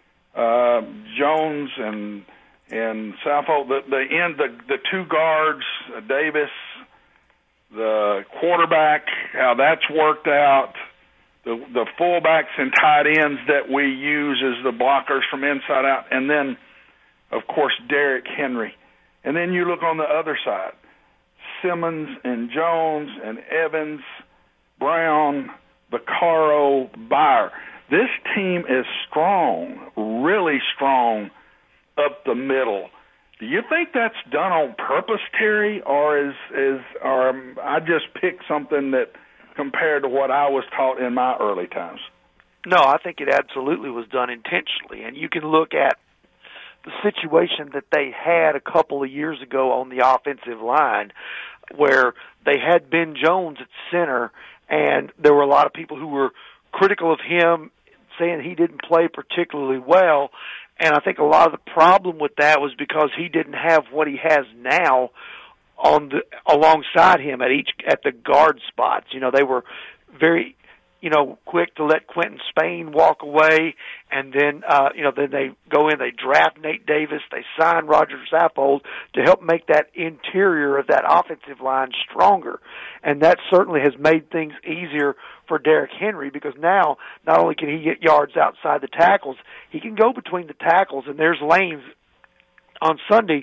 Jones and Southall, the two guards, Davis, the quarterback, how that's worked out. The fullbacks and tight ends that we use as the blockers from inside out, and then, of course, Derrick Henry. And then you look on the other side, Simmons and Jones and Evans, Brown, Vaccaro, Byer. This team is strong, really strong up the middle. Do you think that's done on purpose, Terry, or I just picked something that compared to what I was taught in my early times? No, I think it absolutely was done intentionally. And you can look at the situation that they had a couple of years ago on the offensive line where they had Ben Jones at center, and there were a lot of people who were critical of him, saying he didn't play particularly well. And I think a lot of the problem with that was because he didn't have what he has now alongside him at the guard spots. You know, they were very, quick to let Quentin Spain walk away, and then, then they go in, they draft Nate Davis, they sign Roger Saffold to help make that interior of that offensive line stronger. And that certainly has made things easier for Derrick Henry, because now not only can he get yards outside the tackles, he can go between the tackles, and there's lanes on Sunday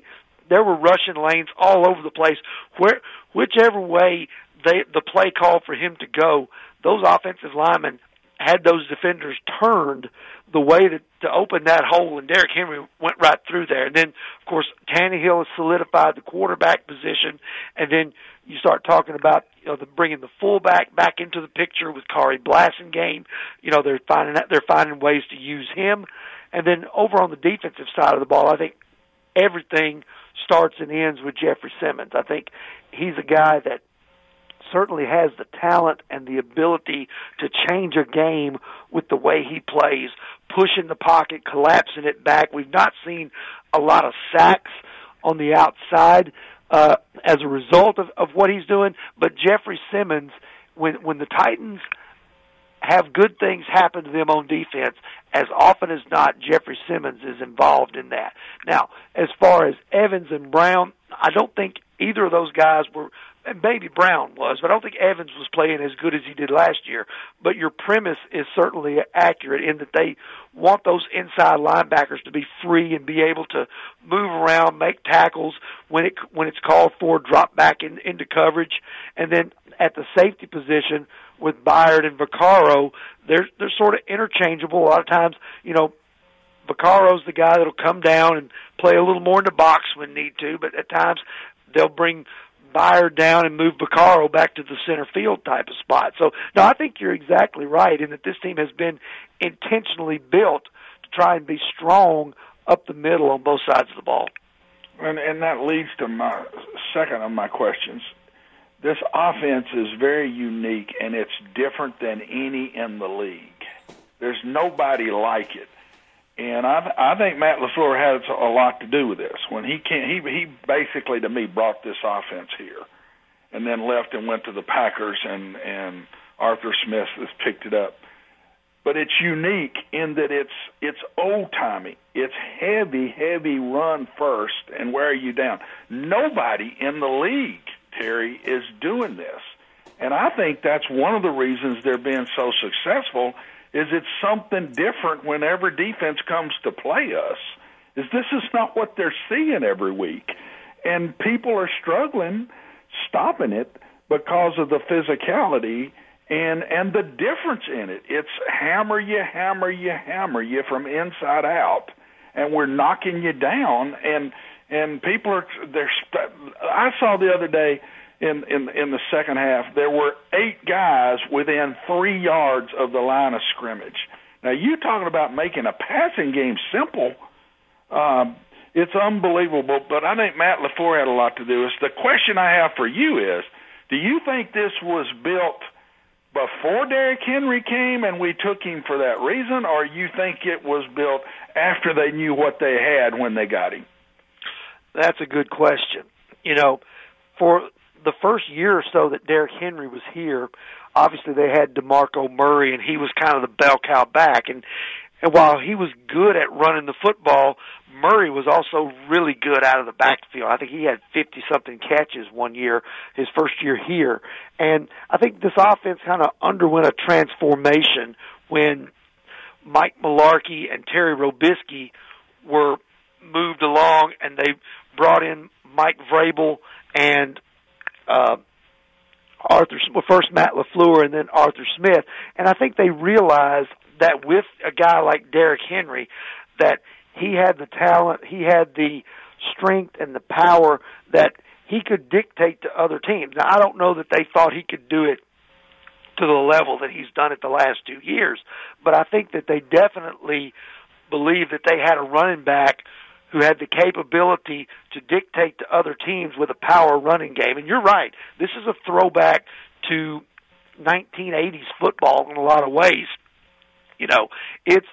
there were rushing lanes all over the place. Whichever way the play called for him to go, those offensive linemen had those defenders turned the way to open that hole, and Derrick Henry went right through there. And then, of course, Tannehill has solidified the quarterback position, and then you start talking about bringing the fullback back into the picture with Kari Blasingame. They're finding ways to use him. And then over on the defensive side of the ball, I think everything starts and ends with Jeffrey Simmons. I think he's a guy that certainly has the talent and the ability to change a game with the way he plays, pushing the pocket, collapsing it back. We've not seen a lot of sacks on the outside as a result of what he's doing, but Jeffrey Simmons, when the Titans have good things happen to them on defense, as often as not, Jeffrey Simmons is involved in that. Now, as far as Evans and Brown, I don't think either of those guys were, and maybe Brown was, but I don't think Evans was playing as good as he did last year. But your premise is certainly accurate in that they want those inside linebackers to be free and be able to move around, make tackles when it's called for, drop back into coverage. And then at the safety position with Byard and Vaccaro, they're sort of interchangeable. A lot of times, Vaccaro's the guy that'll come down and play a little more in the box when need to, but at times they'll bring Byard down and move Vaccaro back to the center field type of spot. So, no, I think you're exactly right in that this team has been intentionally built to try and be strong up the middle on both sides of the ball. And that leads to my second of my questions. This offense is very unique, and it's different than any in the league. There's nobody like it. And I think Matt LaFleur has a lot to do with this. When he basically, to me, brought this offense here and then left and went to the Packers, and Arthur Smith has picked it up. But it's unique in that it's old-timey. It's heavy run first and wear you down. Nobody in the league, Terry, is doing this. And I think that's one of the reasons they're being so successful is it's something different whenever defense comes to play us. This is not what they're seeing every week. And people are struggling stopping it because of the physicality and the difference in it. It's hammer you from inside out, and we're knocking you down. And people are I saw the other day in the second half, there were 8 guys within 3 yards of the line of scrimmage. Now, you talking about making a passing game simple, it's unbelievable, but I think Matt LaFleur had a lot to do with it. The question I have for you is, do you think this was built before Derrick Henry came and we took him for that reason, or you think it was built after they knew what they had when they got him? That's a good question. For the first year or so that Derrick Henry was here, obviously they had DeMarco Murray, and he was kind of the bell cow back. And while he was good at running the football, Murray was also really good out of the backfield. I think he had 50-something catches one year, his first year here. And I think this offense kind of underwent a transformation when Mike Mularkey and Terry Robisky were moved along, and they brought in Mike Vrabel and first Matt LaFleur and then Arthur Smith. And I think they realized that with a guy like Derrick Henry, that he had the talent, he had the strength and the power that he could dictate to other teams. Now, I don't know that they thought he could do it to the level that he's done it the last 2 years, but I think that they definitely believed that they had a running back who had the capability to dictate to other teams with a power running game. And you're right, this is a throwback to 1980s football in a lot of ways. It's,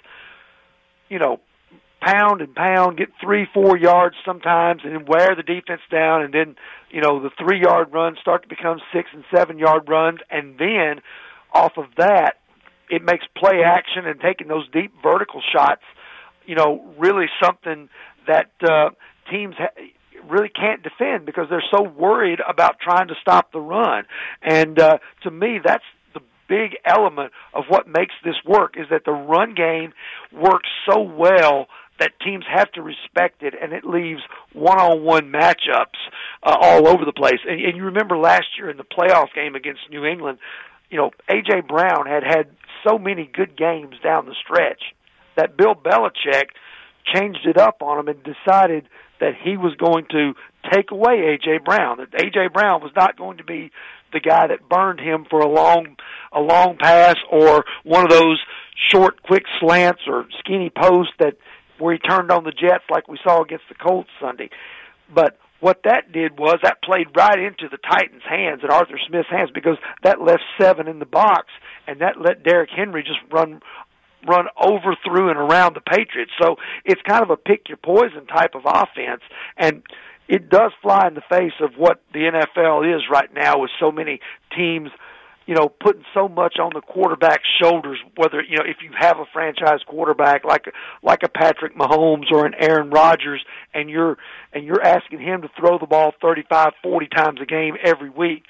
pound and pound, get 3-4 yards sometimes, and then wear the defense down, and then, the 3-yard runs start to become 6 and 7 yard runs, and then off of that, it makes play action and taking those deep vertical shots, really something that teams really can't defend because they're so worried about trying to stop the run. And to me, that's the big element of what makes this work, is that the run game works so well that teams have to respect it, and it leaves one-on-one matchups all over the place. And you remember last year in the playoff game against New England, A.J. Brown had so many good games down the stretch that Bill Belichick changed it up on him and decided that he was going to take away A.J. Brown, that A.J. Brown was not going to be the guy that burned him for a long pass or one of those short, quick slants or skinny posts where he turned on the Jets like we saw against the Colts Sunday. But what that did was that played right into the Titans' hands and Arthur Smith's hands, because that left 7 in the box, and that let Derrick Henry just run over, through, and around the Patriots. So it's kind of a pick-your-poison type of offense, and it does fly in the face of what the NFL is right now, with so many teams, putting so much on the quarterback's shoulders, whether, if you have a franchise quarterback like a Patrick Mahomes or an Aaron Rodgers, and you're asking him to throw the ball 35, 40 times a game every week,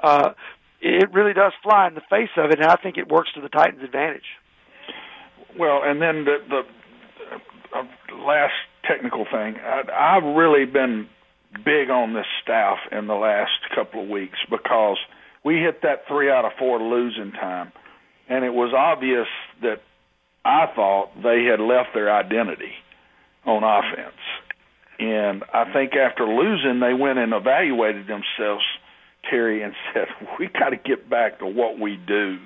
it really does fly in the face of it, and I think it works to the Titans' advantage. Well, and then the last technical thing, I've really been big on this staff in the last couple of weeks, because we hit that 3 out of 4 losing time, and it was obvious that I thought they had left their identity on offense. And I think after losing, they went and evaluated themselves, Terry, and said, we got to get back to what we do.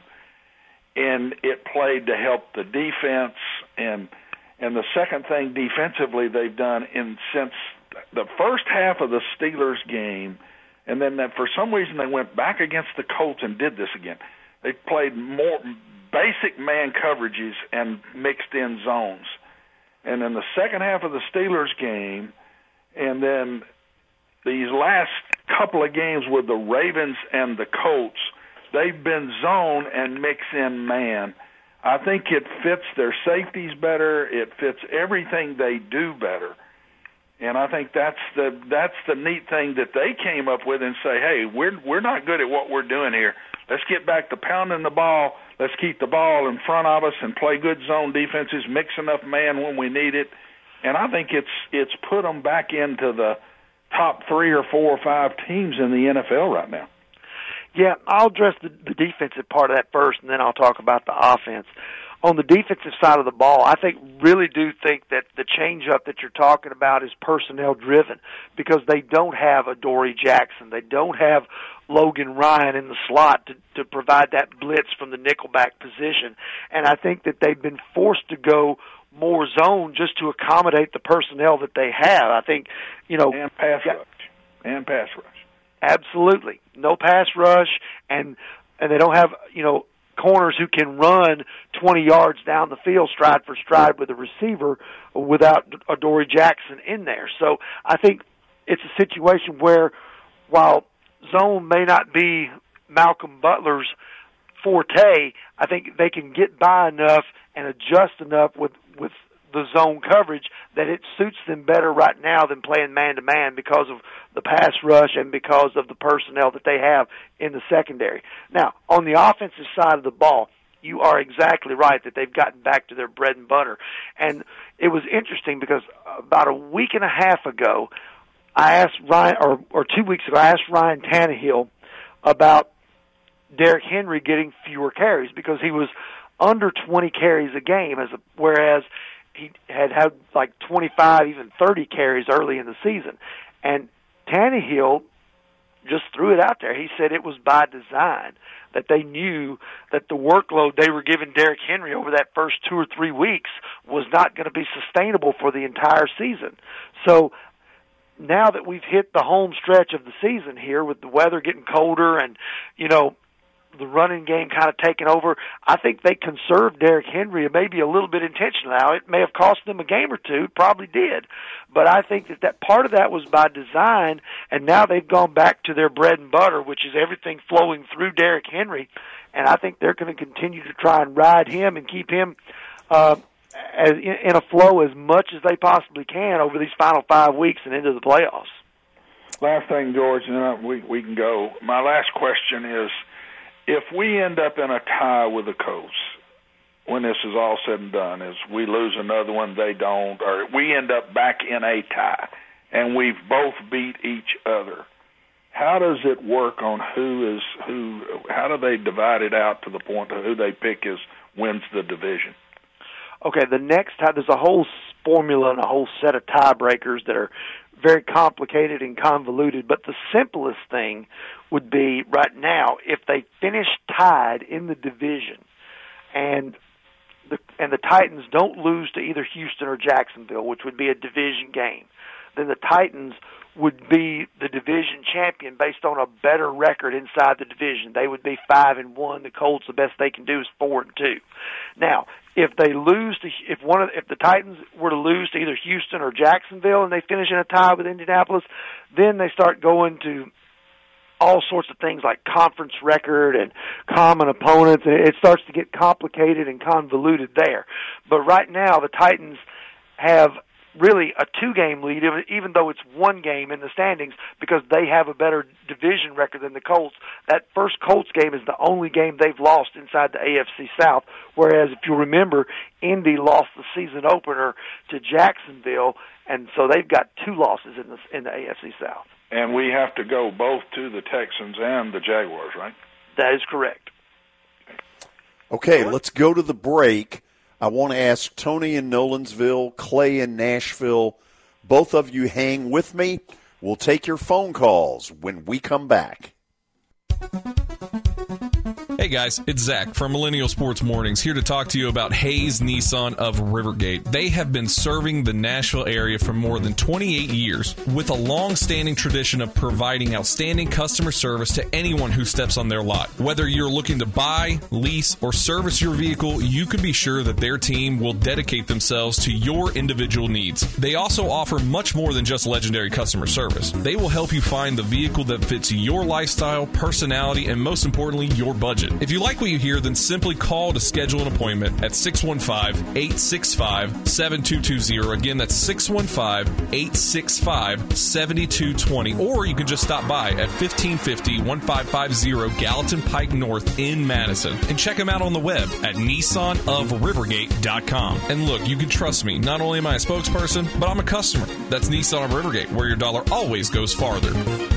And it played to help the defense. And the second thing defensively they've done since the first half of the Steelers game, and then for some reason they went back against the Colts and did this again. They played more basic man coverages and mixed in zones. And in the second half of the Steelers game, and then these last couple of games with the Ravens and the Colts, they've been zone and mix in man. I think it fits their safeties better. It fits everything they do better. And I think that's the neat thing that they came up with, and say, hey, we're not good at what we're doing here. Let's get back to pounding the ball. Let's keep the ball in front of us and play good zone defenses, mix enough man when we need it. And I think it's put them back into the top 3 or 4 or 5 teams in the NFL right now. Yeah, I'll address the defensive part of that first, and then I'll talk about the offense. On the defensive side of the ball, I really do think that the change-up that you're talking about is personnel-driven, because they don't have a Dory Jackson. They don't have Logan Ryan in the slot to provide that blitz from the nickelback position. And I think that they've been forced to go more zone just to accommodate the personnel that they have. I think, And pass rush. Absolutely. No pass rush, and they don't have, corners who can run 20 yards down the field stride for stride with a receiver without a Dory Jackson in there. So I think it's a situation where, while zone may not be Malcolm Butler's forte, I think they can get by enough and adjust enough with the zone coverage that it suits them better right now than playing man-to-man, because of the pass rush and because of the personnel that they have in the secondary. Now, on the offensive side of the ball, you are exactly right that they've gotten back to their bread and butter. And it was interesting because about a week and a half ago, I asked Ryan, or 2 weeks ago, I asked Ryan Tannehill about Derrick Henry getting fewer carries, because he was under 20 carries a game, whereas he had like 25, even 30 carries early in the season. And Tannehill just threw it out there. He said it was by design, that they knew that the workload they were giving Derrick Henry over that first 2 or 3 weeks was not going to be sustainable for the entire season. So now that we've hit the home stretch of the season here, with the weather getting colder and, the running game kind of taking over, I think they conserved Derrick Henry, maybe a little bit intentional. Now, it may have cost them a game or two, probably did, but I think that part of that was by design, and now they've gone back to their bread and butter, which is everything flowing through Derrick Henry, and I think they're going to continue to try and ride him and keep him in a flow as much as they possibly can over these final 5 weeks and into the playoffs. Last thing, George, and then we can go. My last question is, if we end up in a tie with the Colts, when this is all said and done, is we lose another one, they don't, or we end up back in a tie, and we've both beat each other. How does it work on who? How do they divide it out to the point of who they pick wins the division? Okay, the next tie, there's a whole formula and a whole set of tiebreakers that are very complicated and convoluted, but the simplest thing would be right now, if they finish tied in the division and the Titans don't lose to either Houston or Jacksonville, which would be a division game, then the Titans would be the division champion based on a better record inside the division. They would be 5-1. The Colts, the best they can do is 4-2. Now, if they lose to if the Titans were to lose to either Houston or Jacksonville and they finish in a tie with Indianapolis, then they start going to all sorts of things like conference record and common opponents, and it starts to get complicated and convoluted there. But right now, the Titans have really a 2-game lead, even though it's 1 game in the standings, because they have a better division record than the Colts. That first Colts game is the only game they've lost inside the AFC South, whereas if you remember, Indy lost the season opener to Jacksonville, and so they've got 2 losses in the AFC South. And we have to go both to the Texans and the Jaguars, right? That is correct. Okay, let's go to the break. I want to ask Tony in Nolensville, Clay in Nashville, both of you hang with me. We'll take your phone calls when we come back. Hey guys, it's Zach from Millennial Sports Mornings here to talk to you about Hayes Nissan of Rivergate. They have been serving the Nashville area for more than 28 years with a long-standing tradition of providing outstanding customer service to anyone who steps on their lot. Whether you're looking to buy, lease, or service your vehicle, you can be sure that their team will dedicate themselves to your individual needs. They also offer much more than just legendary customer service. They will help you find the vehicle that fits your lifestyle, personality, and most importantly, your budget. If you like what you hear, then simply call to schedule an appointment at 615-865-7220. Again, that's 615-865-7220. Or you can just stop by at 1550-1550 Gallatin Pike North in Madison. And check them out on the web at NissanofRivergate.com. And look, you can trust me. Not only am I a spokesperson, but I'm a customer. That's Nissan of Rivergate, where your dollar always goes farther.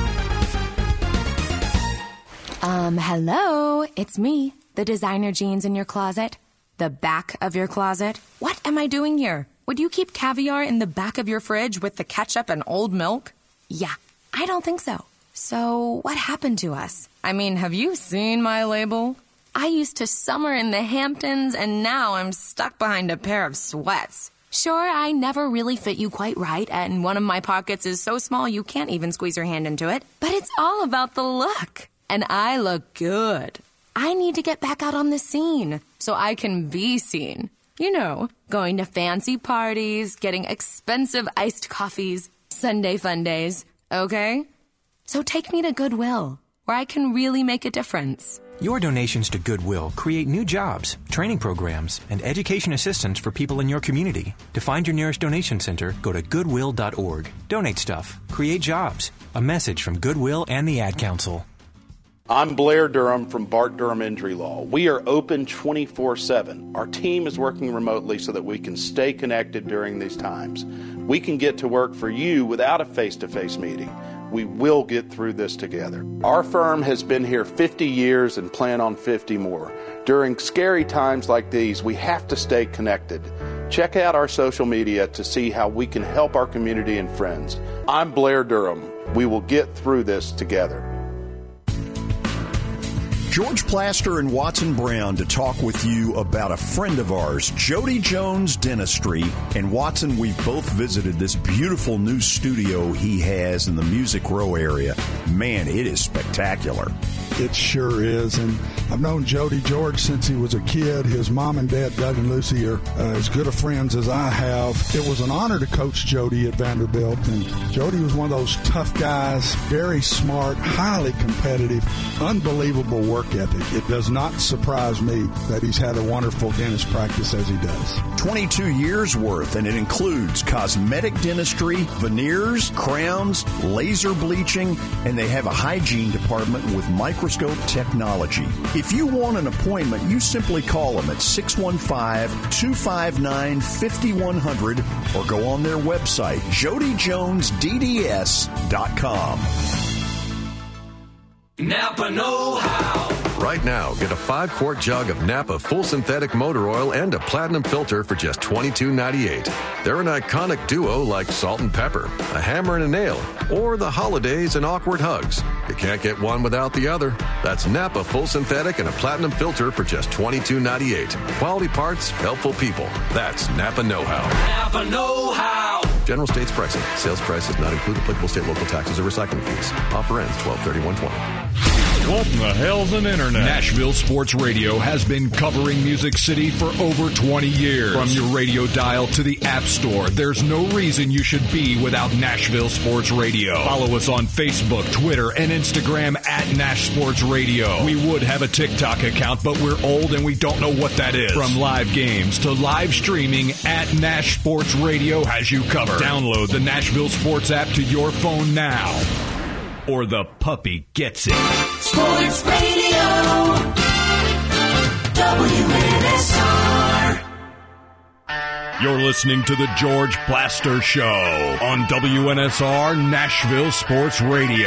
Hello, it's me, the designer jeans in your closet, the back of your closet. What am I doing here? Would you keep caviar in the back of your fridge with the ketchup and old milk? Yeah, I don't think so. So what happened to us? I mean, have you seen my label? I used to summer in the Hamptons, and now I'm stuck behind a pair of sweats. Sure, I never really fit you quite right, and one of my pockets is so small you can't even squeeze your hand into it. But it's all about the look. And I look good. I need to get back out on the scene so I can be seen. You know, going to fancy parties, getting expensive iced coffees, Sunday fun days, okay? So take me to Goodwill, where I can really make a difference. Your donations to Goodwill create new jobs, training programs, and education assistance for people in your community. To find your nearest donation center, go to goodwill.org. Donate stuff. Create jobs. A message from Goodwill and the Ad Council. I'm Blair Durham from Bart Durham Injury Law. We are open 24/7. Our team is working remotely so that we can stay connected during these times. We can get to work for you without a face-to-face meeting. We will get through this together. Our firm has been here 50 years and plan on 50 more. During scary times like these, we have to stay connected. Check out our social media to see how we can help our community and friends. I'm Blair Durham. We will get through this together. George Plaster and Watson Brown to talk with you about a friend of ours, Jody Jones Dentistry. And Watson, we've both visited this beautiful new studio he has in the Music Row area. Man, it is spectacular. It sure is. And I've known Jody George since he was a kid. His mom and dad, Doug and Lucy, are as good of friends as I have. It was an honor to coach Jody at Vanderbilt. And Jody was one of those tough guys, very smart, highly competitive, unbelievable work ethic. It does not surprise me that he's had a wonderful dentist practice as he does. 22 years worth, and it includes cosmetic dentistry, veneers, crowns, laser bleaching, and they have a hygiene department with microneedling microscope technology. If you want an appointment, you simply call them at 615-259-5100 or go on their website, jodyjonesdds.com. Napa know-how. Right now, get a 5-quart jug of Napa full synthetic motor oil and a platinum filter for just $22.98. They're an iconic duo like Salt and Pepper, a hammer and a nail, or the holidays and awkward hugs. You can't get one without the other. That's Napa full synthetic and a platinum filter for just $22.98. Quality parts, helpful people. That's Napa know-how. Napa know-how. General states pricing. Sales price does not include applicable state, local taxes, or recycling fees. Offer ends 12/31/20. What in the hell's an internet? Nashville Sports Radio has been covering Music City for over 20 years. From your radio dial to the App Store, there's no reason you should be without Nashville Sports Radio. Follow us on Facebook, Twitter, and Instagram at Nash Sports Radio. We would have a TikTok account, but we're old and we don't know what that is. From live games to live streaming, at Nash Sports Radio has you covered. Download the Nashville Sports app to your phone now, or the puppy gets it. Sports Radio, WNSR. You're listening to the George Plaster Show on WNSR Nashville Sports Radio.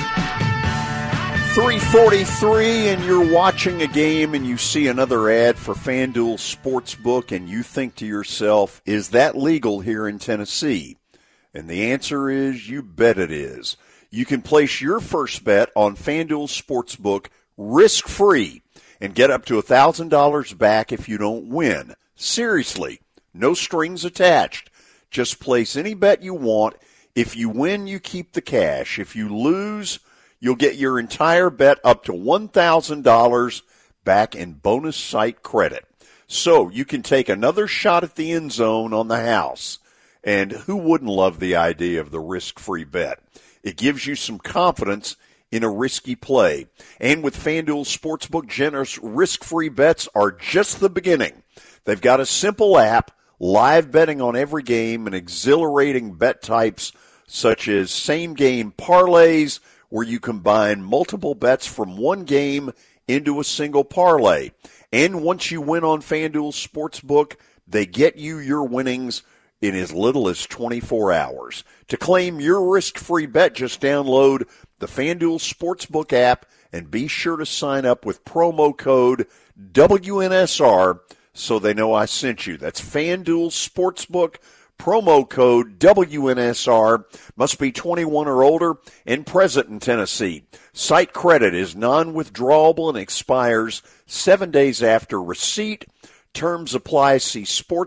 3:43, and you're watching a game and you see another ad for FanDuel Sportsbook and you think to yourself, is that legal here in Tennessee? And the answer is, you bet it is. You can place your first bet on FanDuel Sportsbook risk-free and get up to $1,000 back if you don't win. Seriously, no strings attached. Just place any bet you want. If you win, you keep the cash. If you lose, you'll get your entire bet up to $1,000 back in bonus site credit. So you can take another shot at the end zone on the house. And who wouldn't love the idea of the risk-free bet? It gives you some confidence in a risky play. And with FanDuel Sportsbook, generous risk-free bets are just the beginning. They've got a simple app, live betting on every game, and exhilarating bet types such as same-game parlays, where you combine multiple bets from one game into a single parlay. And once you win on FanDuel Sportsbook, they get you your winnings in as little as 24 hours. To claim your risk-free bet, just download the FanDuel Sportsbook app and be sure to sign up with promo code WNSR so they know I sent you. That's FanDuel Sportsbook, promo code WNSR. Must be 21 or older and present in Tennessee. Site credit is non-withdrawable and expires 7 days after receipt. Terms apply. See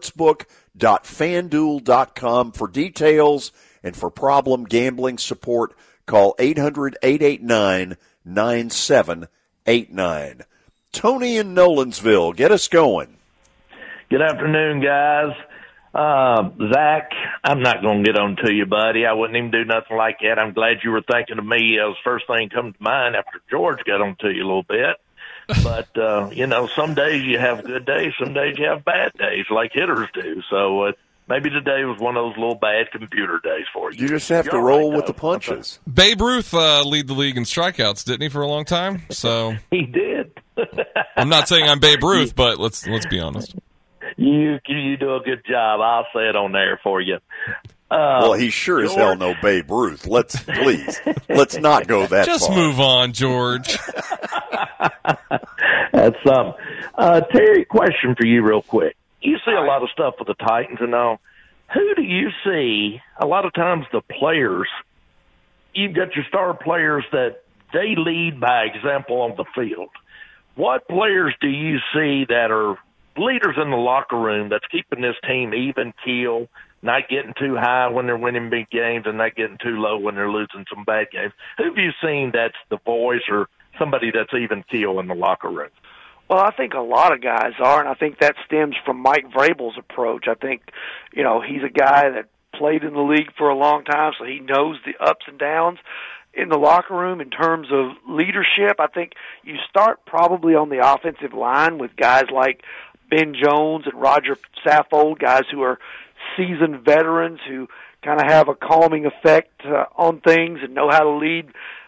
sportsbook.fanduel.com for details. And for problem gambling support, call 800-889-9789. Tony in Nolensville, get us going. Good afternoon, guys. Zach, I'm not going to get on to you, buddy. I wouldn't even do nothing like that. I'm glad you were thinking of me. That was the first thing come to mind after George got on to you a little bit. But, some days you have good days, some days you have bad days like hitters do. So maybe today was one of those little bad computer days for you. You just have to roll with the punches. Babe Ruth lead the league in strikeouts, didn't he, for a long time? So he did. I'm not saying I'm Babe Ruth, but let's be honest. You do a good job. I'll say it on there for you. Well, he sure as hell no Babe Ruth. Let's not go that Just far. Just move on, George. That's Terry, question for you real quick. You see a lot of stuff with the Titans and all. Who do you see, a lot of times the players, you've got your star players that they lead by example on the field. What players do you see that are leaders in the locker room that's keeping this team even keel, not getting too high when they're winning big games and not getting too low when they're losing some bad games? Who have you seen that's the voice or somebody that's even keel in the locker room? Well, I think a lot of guys are, and I think that stems from Mike Vrabel's approach. I think, he's a guy that played in the league for a long time, so he knows the ups and downs in the locker room in terms of leadership. I think you start probably on the offensive line with guys like Ben Jones and Roger Saffold, guys who are seasoned veterans who kind of have a calming effect on things and know how to lead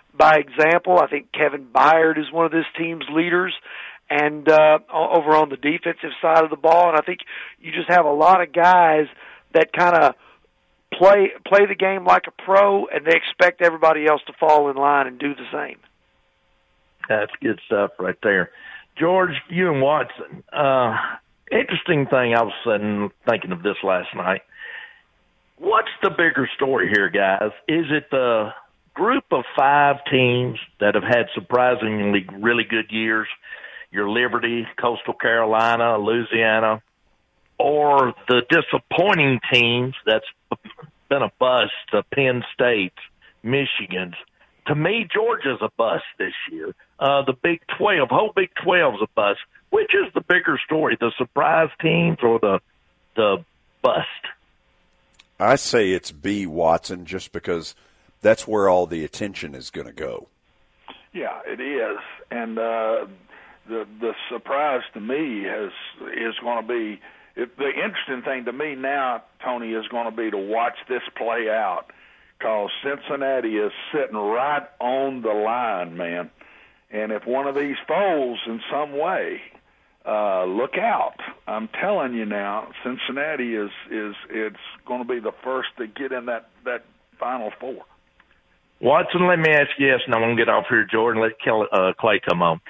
by example. I think Kevin Byard is one of this team's leaders, and over on the defensive side of the ball. And I think you just have a lot of guys that kind of play the game like a pro, and they expect everybody else to fall in line and do the same. That's good stuff right there. George, you and Watson, interesting thing, I was sitting thinking of this last night. What's the bigger story here, guys? Is it the group of 5 teams that have had surprisingly really good years, your Liberty, Coastal Carolina, Louisiana, or the disappointing teams that's been a bust, the Penn State, Michigan's? To me, Georgia's a bust this year. The Big 12, whole Big 12's a bust. Which is the bigger story, the surprise teams or the bust? I say it's B, Watson, just because that's where all the attention is going to go. Yeah, it is. And the surprise to me is going to be the interesting thing to me now, Tony, is going to be to watch this play out, because Cincinnati is sitting right on the line, man. And if one of these folds in some way, look out. I'm telling you now, Cincinnati is it's going to be the first to get in that Final Four. Watson, let me ask you this, and I'm going to get off here, Jordan. Let Clay come on.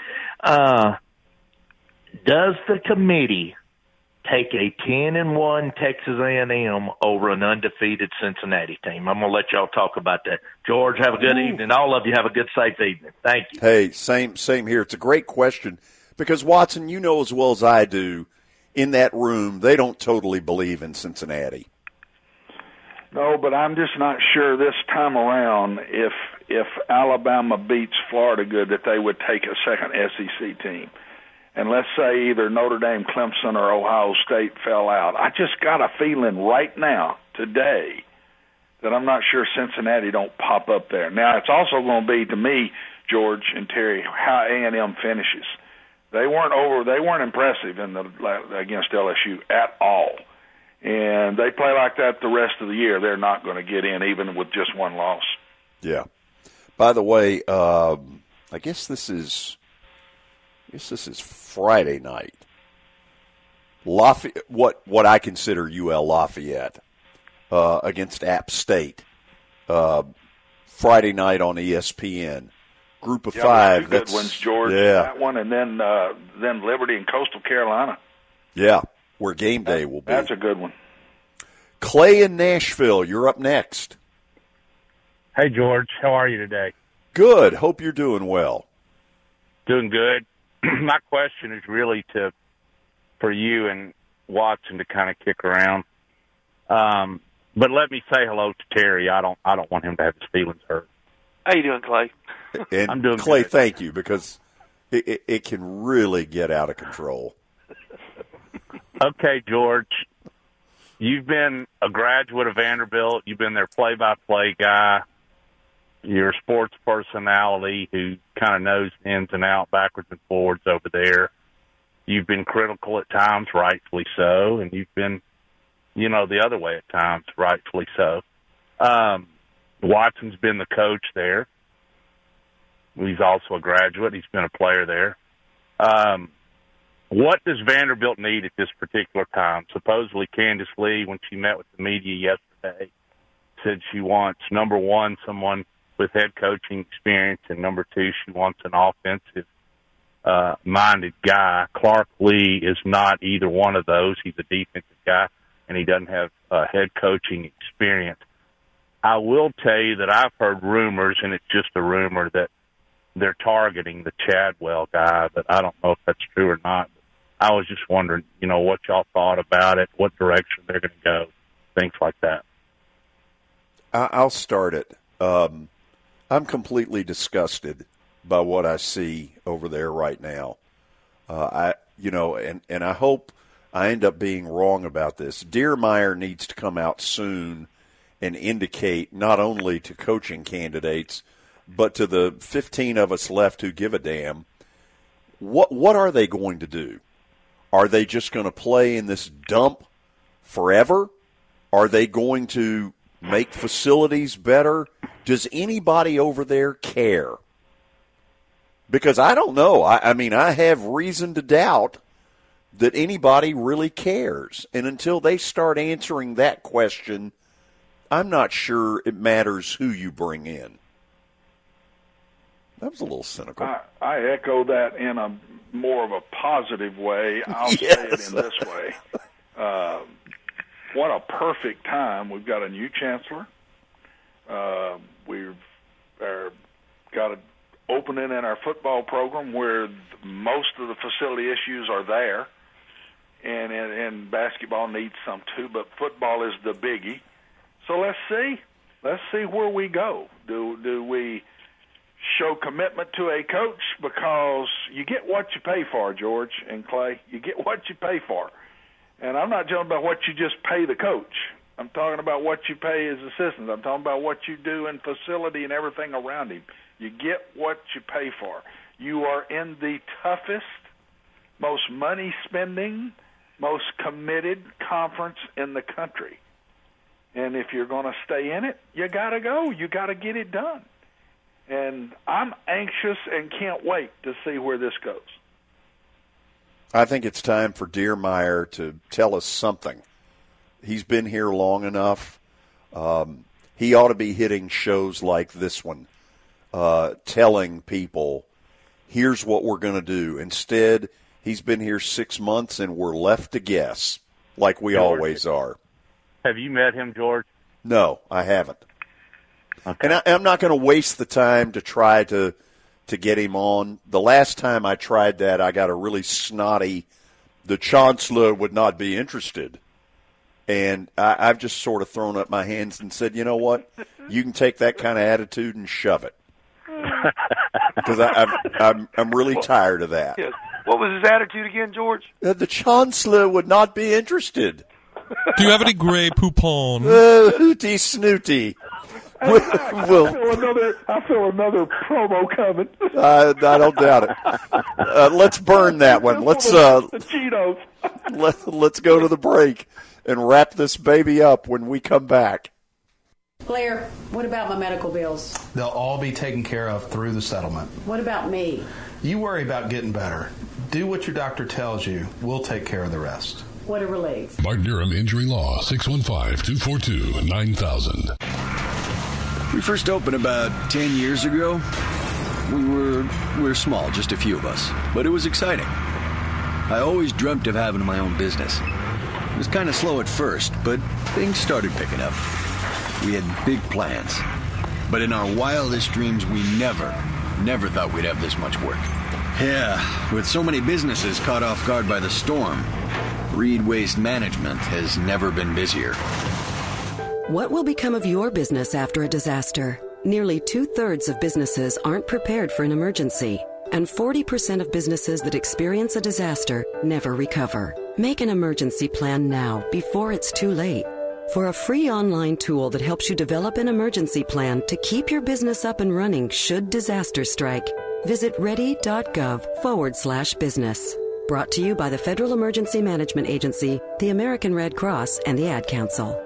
Does the committee take a 10-1 Texas A&M over an undefeated Cincinnati team? I'm going to let y'all talk about that. George, have a good evening. All of you have a good, safe evening. Thank you. Hey, same here. It's a great question because, Watson, you know as well as I do, in that room, they don't totally believe in Cincinnati. No, but I'm just not sure this time around if Alabama beats Florida good that they would take a second SEC team. And let's say either Notre Dame, Clemson, or Ohio State fell out. I just got a feeling right now, today, that I'm not sure Cincinnati don't pop up there. Now, it's also going to be, to me, George and Terry, how A&M finishes. They weren't impressive against LSU at all. And they play like that the rest of the year. They're not going to get in, even with just one loss. Yeah. By the way, I guess this is Friday night. What I consider UL Lafayette against App State. Friday night on ESPN. Group of 5. Two good ones, George. Yeah. That one, and then Liberty and Coastal Carolina. Yeah, where game day will be. That's a good one. Clay in Nashville, you're up next. Hey, George. How are you today? Good. Hope you're doing well. Doing good. My question is really for you and Watson to kind of kick around. But let me say hello to Terry. I don't want him to have his feelings hurt. How you doing, Clay? And I'm doing Clay, good. Thank you, because it can really get out of control. Okay, George. You've been a graduate of Vanderbilt. You've been their play-by-play guy. You're a sports personality who kind of knows ins and outs, backwards and forwards over there. You've been critical at times, rightfully so, and you've been, the other way at times, rightfully so. Watson's been the coach there. He's also a graduate. He's been a player there. What does Vanderbilt need at this particular time? Supposedly Candace Lee, when she met with the media yesterday, said she wants, number one, someone with head coaching experience, and number two, she wants an offensive minded guy. Clark Lee is not either one of those. He's a defensive guy, and he doesn't have head coaching experience. I will tell you that I've heard rumors, and it's just a rumor, that they're targeting the Chadwell guy, but I don't know if that's true or not. I was just wondering, what y'all thought about it, what direction they're going to go, things like that. I'll start it. I'm completely disgusted by what I see over there right now. And I hope I end up being wrong about this. Diermeyer needs to come out soon and indicate not only to coaching candidates, but to the 15 of us left who give a damn, what are they going to do? Are they just going to play in this dump forever? Are they going to make facilities better? Does anybody over there care? Because I don't know. I mean, I have reason to doubt that anybody really cares. And until they start answering that question, I'm not sure it matters who you bring in. That was a little cynical. I echo that in a more of a positive way. I'll say it in this way. What a perfect time. We've got a new chancellor. We've got an opening in our football program where most of the facility issues are there. And basketball needs some too, but football is the biggie. So let's see where we go. Do we show commitment to a coach? Because you get what you pay for, George and Clay. You get what you pay for. And I'm not talking about what you just pay the coach. I'm talking about what you pay his assistants. I'm talking about what you do in facility and everything around him. You get what you pay for. You are in the toughest, most money-spending, most committed conference in the country. And if you're going to stay in it, you got to go. You got to get it done. And I'm anxious and can't wait to see where this goes. I think it's time for Diermeier to tell us something. He's been here long enough. He ought to be hitting shows like this one, telling people, here's what we're going to do. Instead, he's been here 6 months, and we're left to guess, like we always are. Have you met him, George? No, I haven't. Okay. And I'm not going to waste the time to try to get him on. The last time I tried that, I got a really snotty, the chancellor would not be interested. And I've just sort of thrown up my hands and said, you know what? You can take that kind of attitude and shove it. Because I'm really tired of that. Yes. What was his attitude again, George? The chancellor would not be interested. Do you have any Grey Poupon? Hooty snooty. I feel another promo coming. I don't doubt it. Let's burn that one. Let's Cheetos. Let's go to the break and wrap this baby up when we come back. Blair, what about my medical bills? They'll all be taken care of through the settlement. What about me? You worry about getting better. Do what your doctor tells you. We'll take care of the rest. What a relief. Bart Durham Injury Law, 615-242-9000. We first opened about 10 years ago. We were small, just a few of us, but it was exciting. I always dreamt of having my own business. It was kind of slow at first, but things started picking up. We had big plans, but in our wildest dreams, we never thought we'd have this much work. Yeah, with so many businesses caught off guard by the storm, Reed Waste Management has never been busier. What will become of your business after a disaster? Nearly 2/3 of businesses aren't prepared for an emergency, and 40% of businesses that experience a disaster never recover. Make an emergency plan now before it's too late. For a free online tool that helps you develop an emergency plan to keep your business up and running should disaster strike, visit ready.gov/business. Brought to you by the Federal Emergency Management Agency, the American Red Cross, and the Ad Council.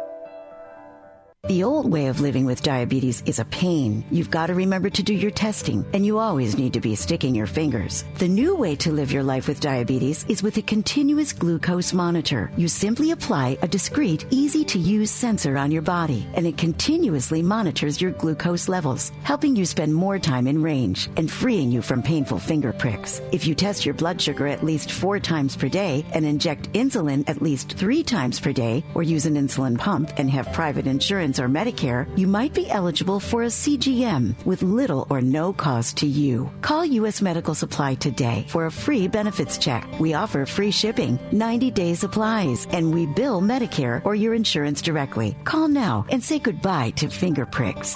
The old way of living with diabetes is a pain. You've got to remember to do your testing, and you always need to be sticking your fingers. The new way to live your life with diabetes is with a continuous glucose monitor. You simply apply a discreet, easy-to-use sensor on your body, and it continuously monitors your glucose levels, helping you spend more time in range and freeing you from painful finger pricks. If you test your blood sugar at least 4 times per day and inject insulin at least 3 times per day, or use an insulin pump and have private insurance or Medicare, you might be eligible for a CGM with little or no cost to you. Call U.S. Medical Supply today for a free benefits check. We offer free shipping, 90-day supplies, and we bill Medicare or your insurance directly. Call now and say goodbye to finger pricks.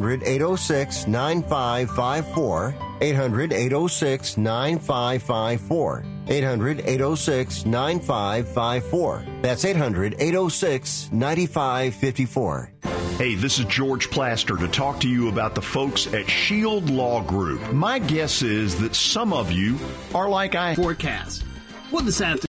800-806-9554. 800-806-9554. 800-806-9554. That's 800-806-9554. Hey, this is George Plaster to talk to you about the folks at Shield Law Group. My guess is that some of you are like I... Forecast. Well, this afternoon.